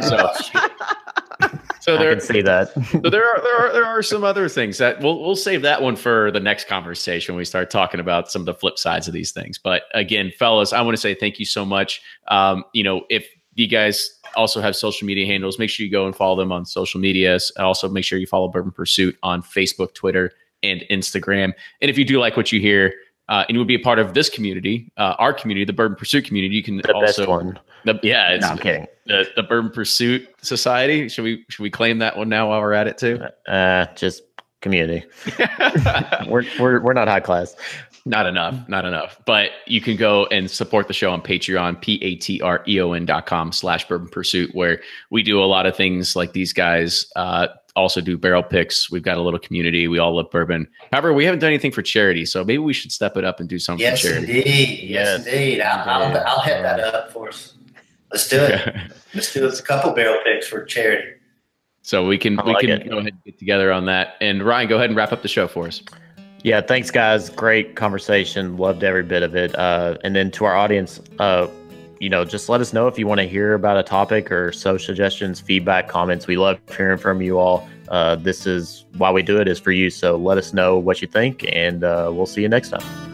So there, I can see that. So there are some other things that we'll save that one for the next conversation when we start talking about some of the flip sides of these things. But again, fellas, I want to say thank you so much. If you guys also have social media handles, make sure you go and follow them on social media. Also, make sure you follow Bourbon Pursuit on Facebook, Twitter, and Instagram. And if you do like what you hear, and you would be a part of this community, our community, the Bourbon Pursuit community, you can best one. I'm kidding. The Bourbon Pursuit Society. Should we claim that one now while we're at it too? Just community. we're not high class. Not enough. But you can go and support the show on Patreon, patreon.com/Bourbon Pursuit, where we do a lot of things like these guys also do barrel picks. We've got a little community. We all love bourbon. However, we haven't done anything for charity, so maybe we should step it up and do something for charity. Yes, indeed. I'll head that up for us. Let's do it. Let's do a couple barrel picks for charity. So we can go ahead and get together on that. And Ryan, go ahead and wrap up the show for us. Yeah, thanks, guys. Great conversation. Loved every bit of it. And then to our audience, just let us know if you want to hear about a topic or suggestions, feedback, comments. We love hearing from you all. This is why we do it, is for you. So let us know what you think, and we'll see you next time.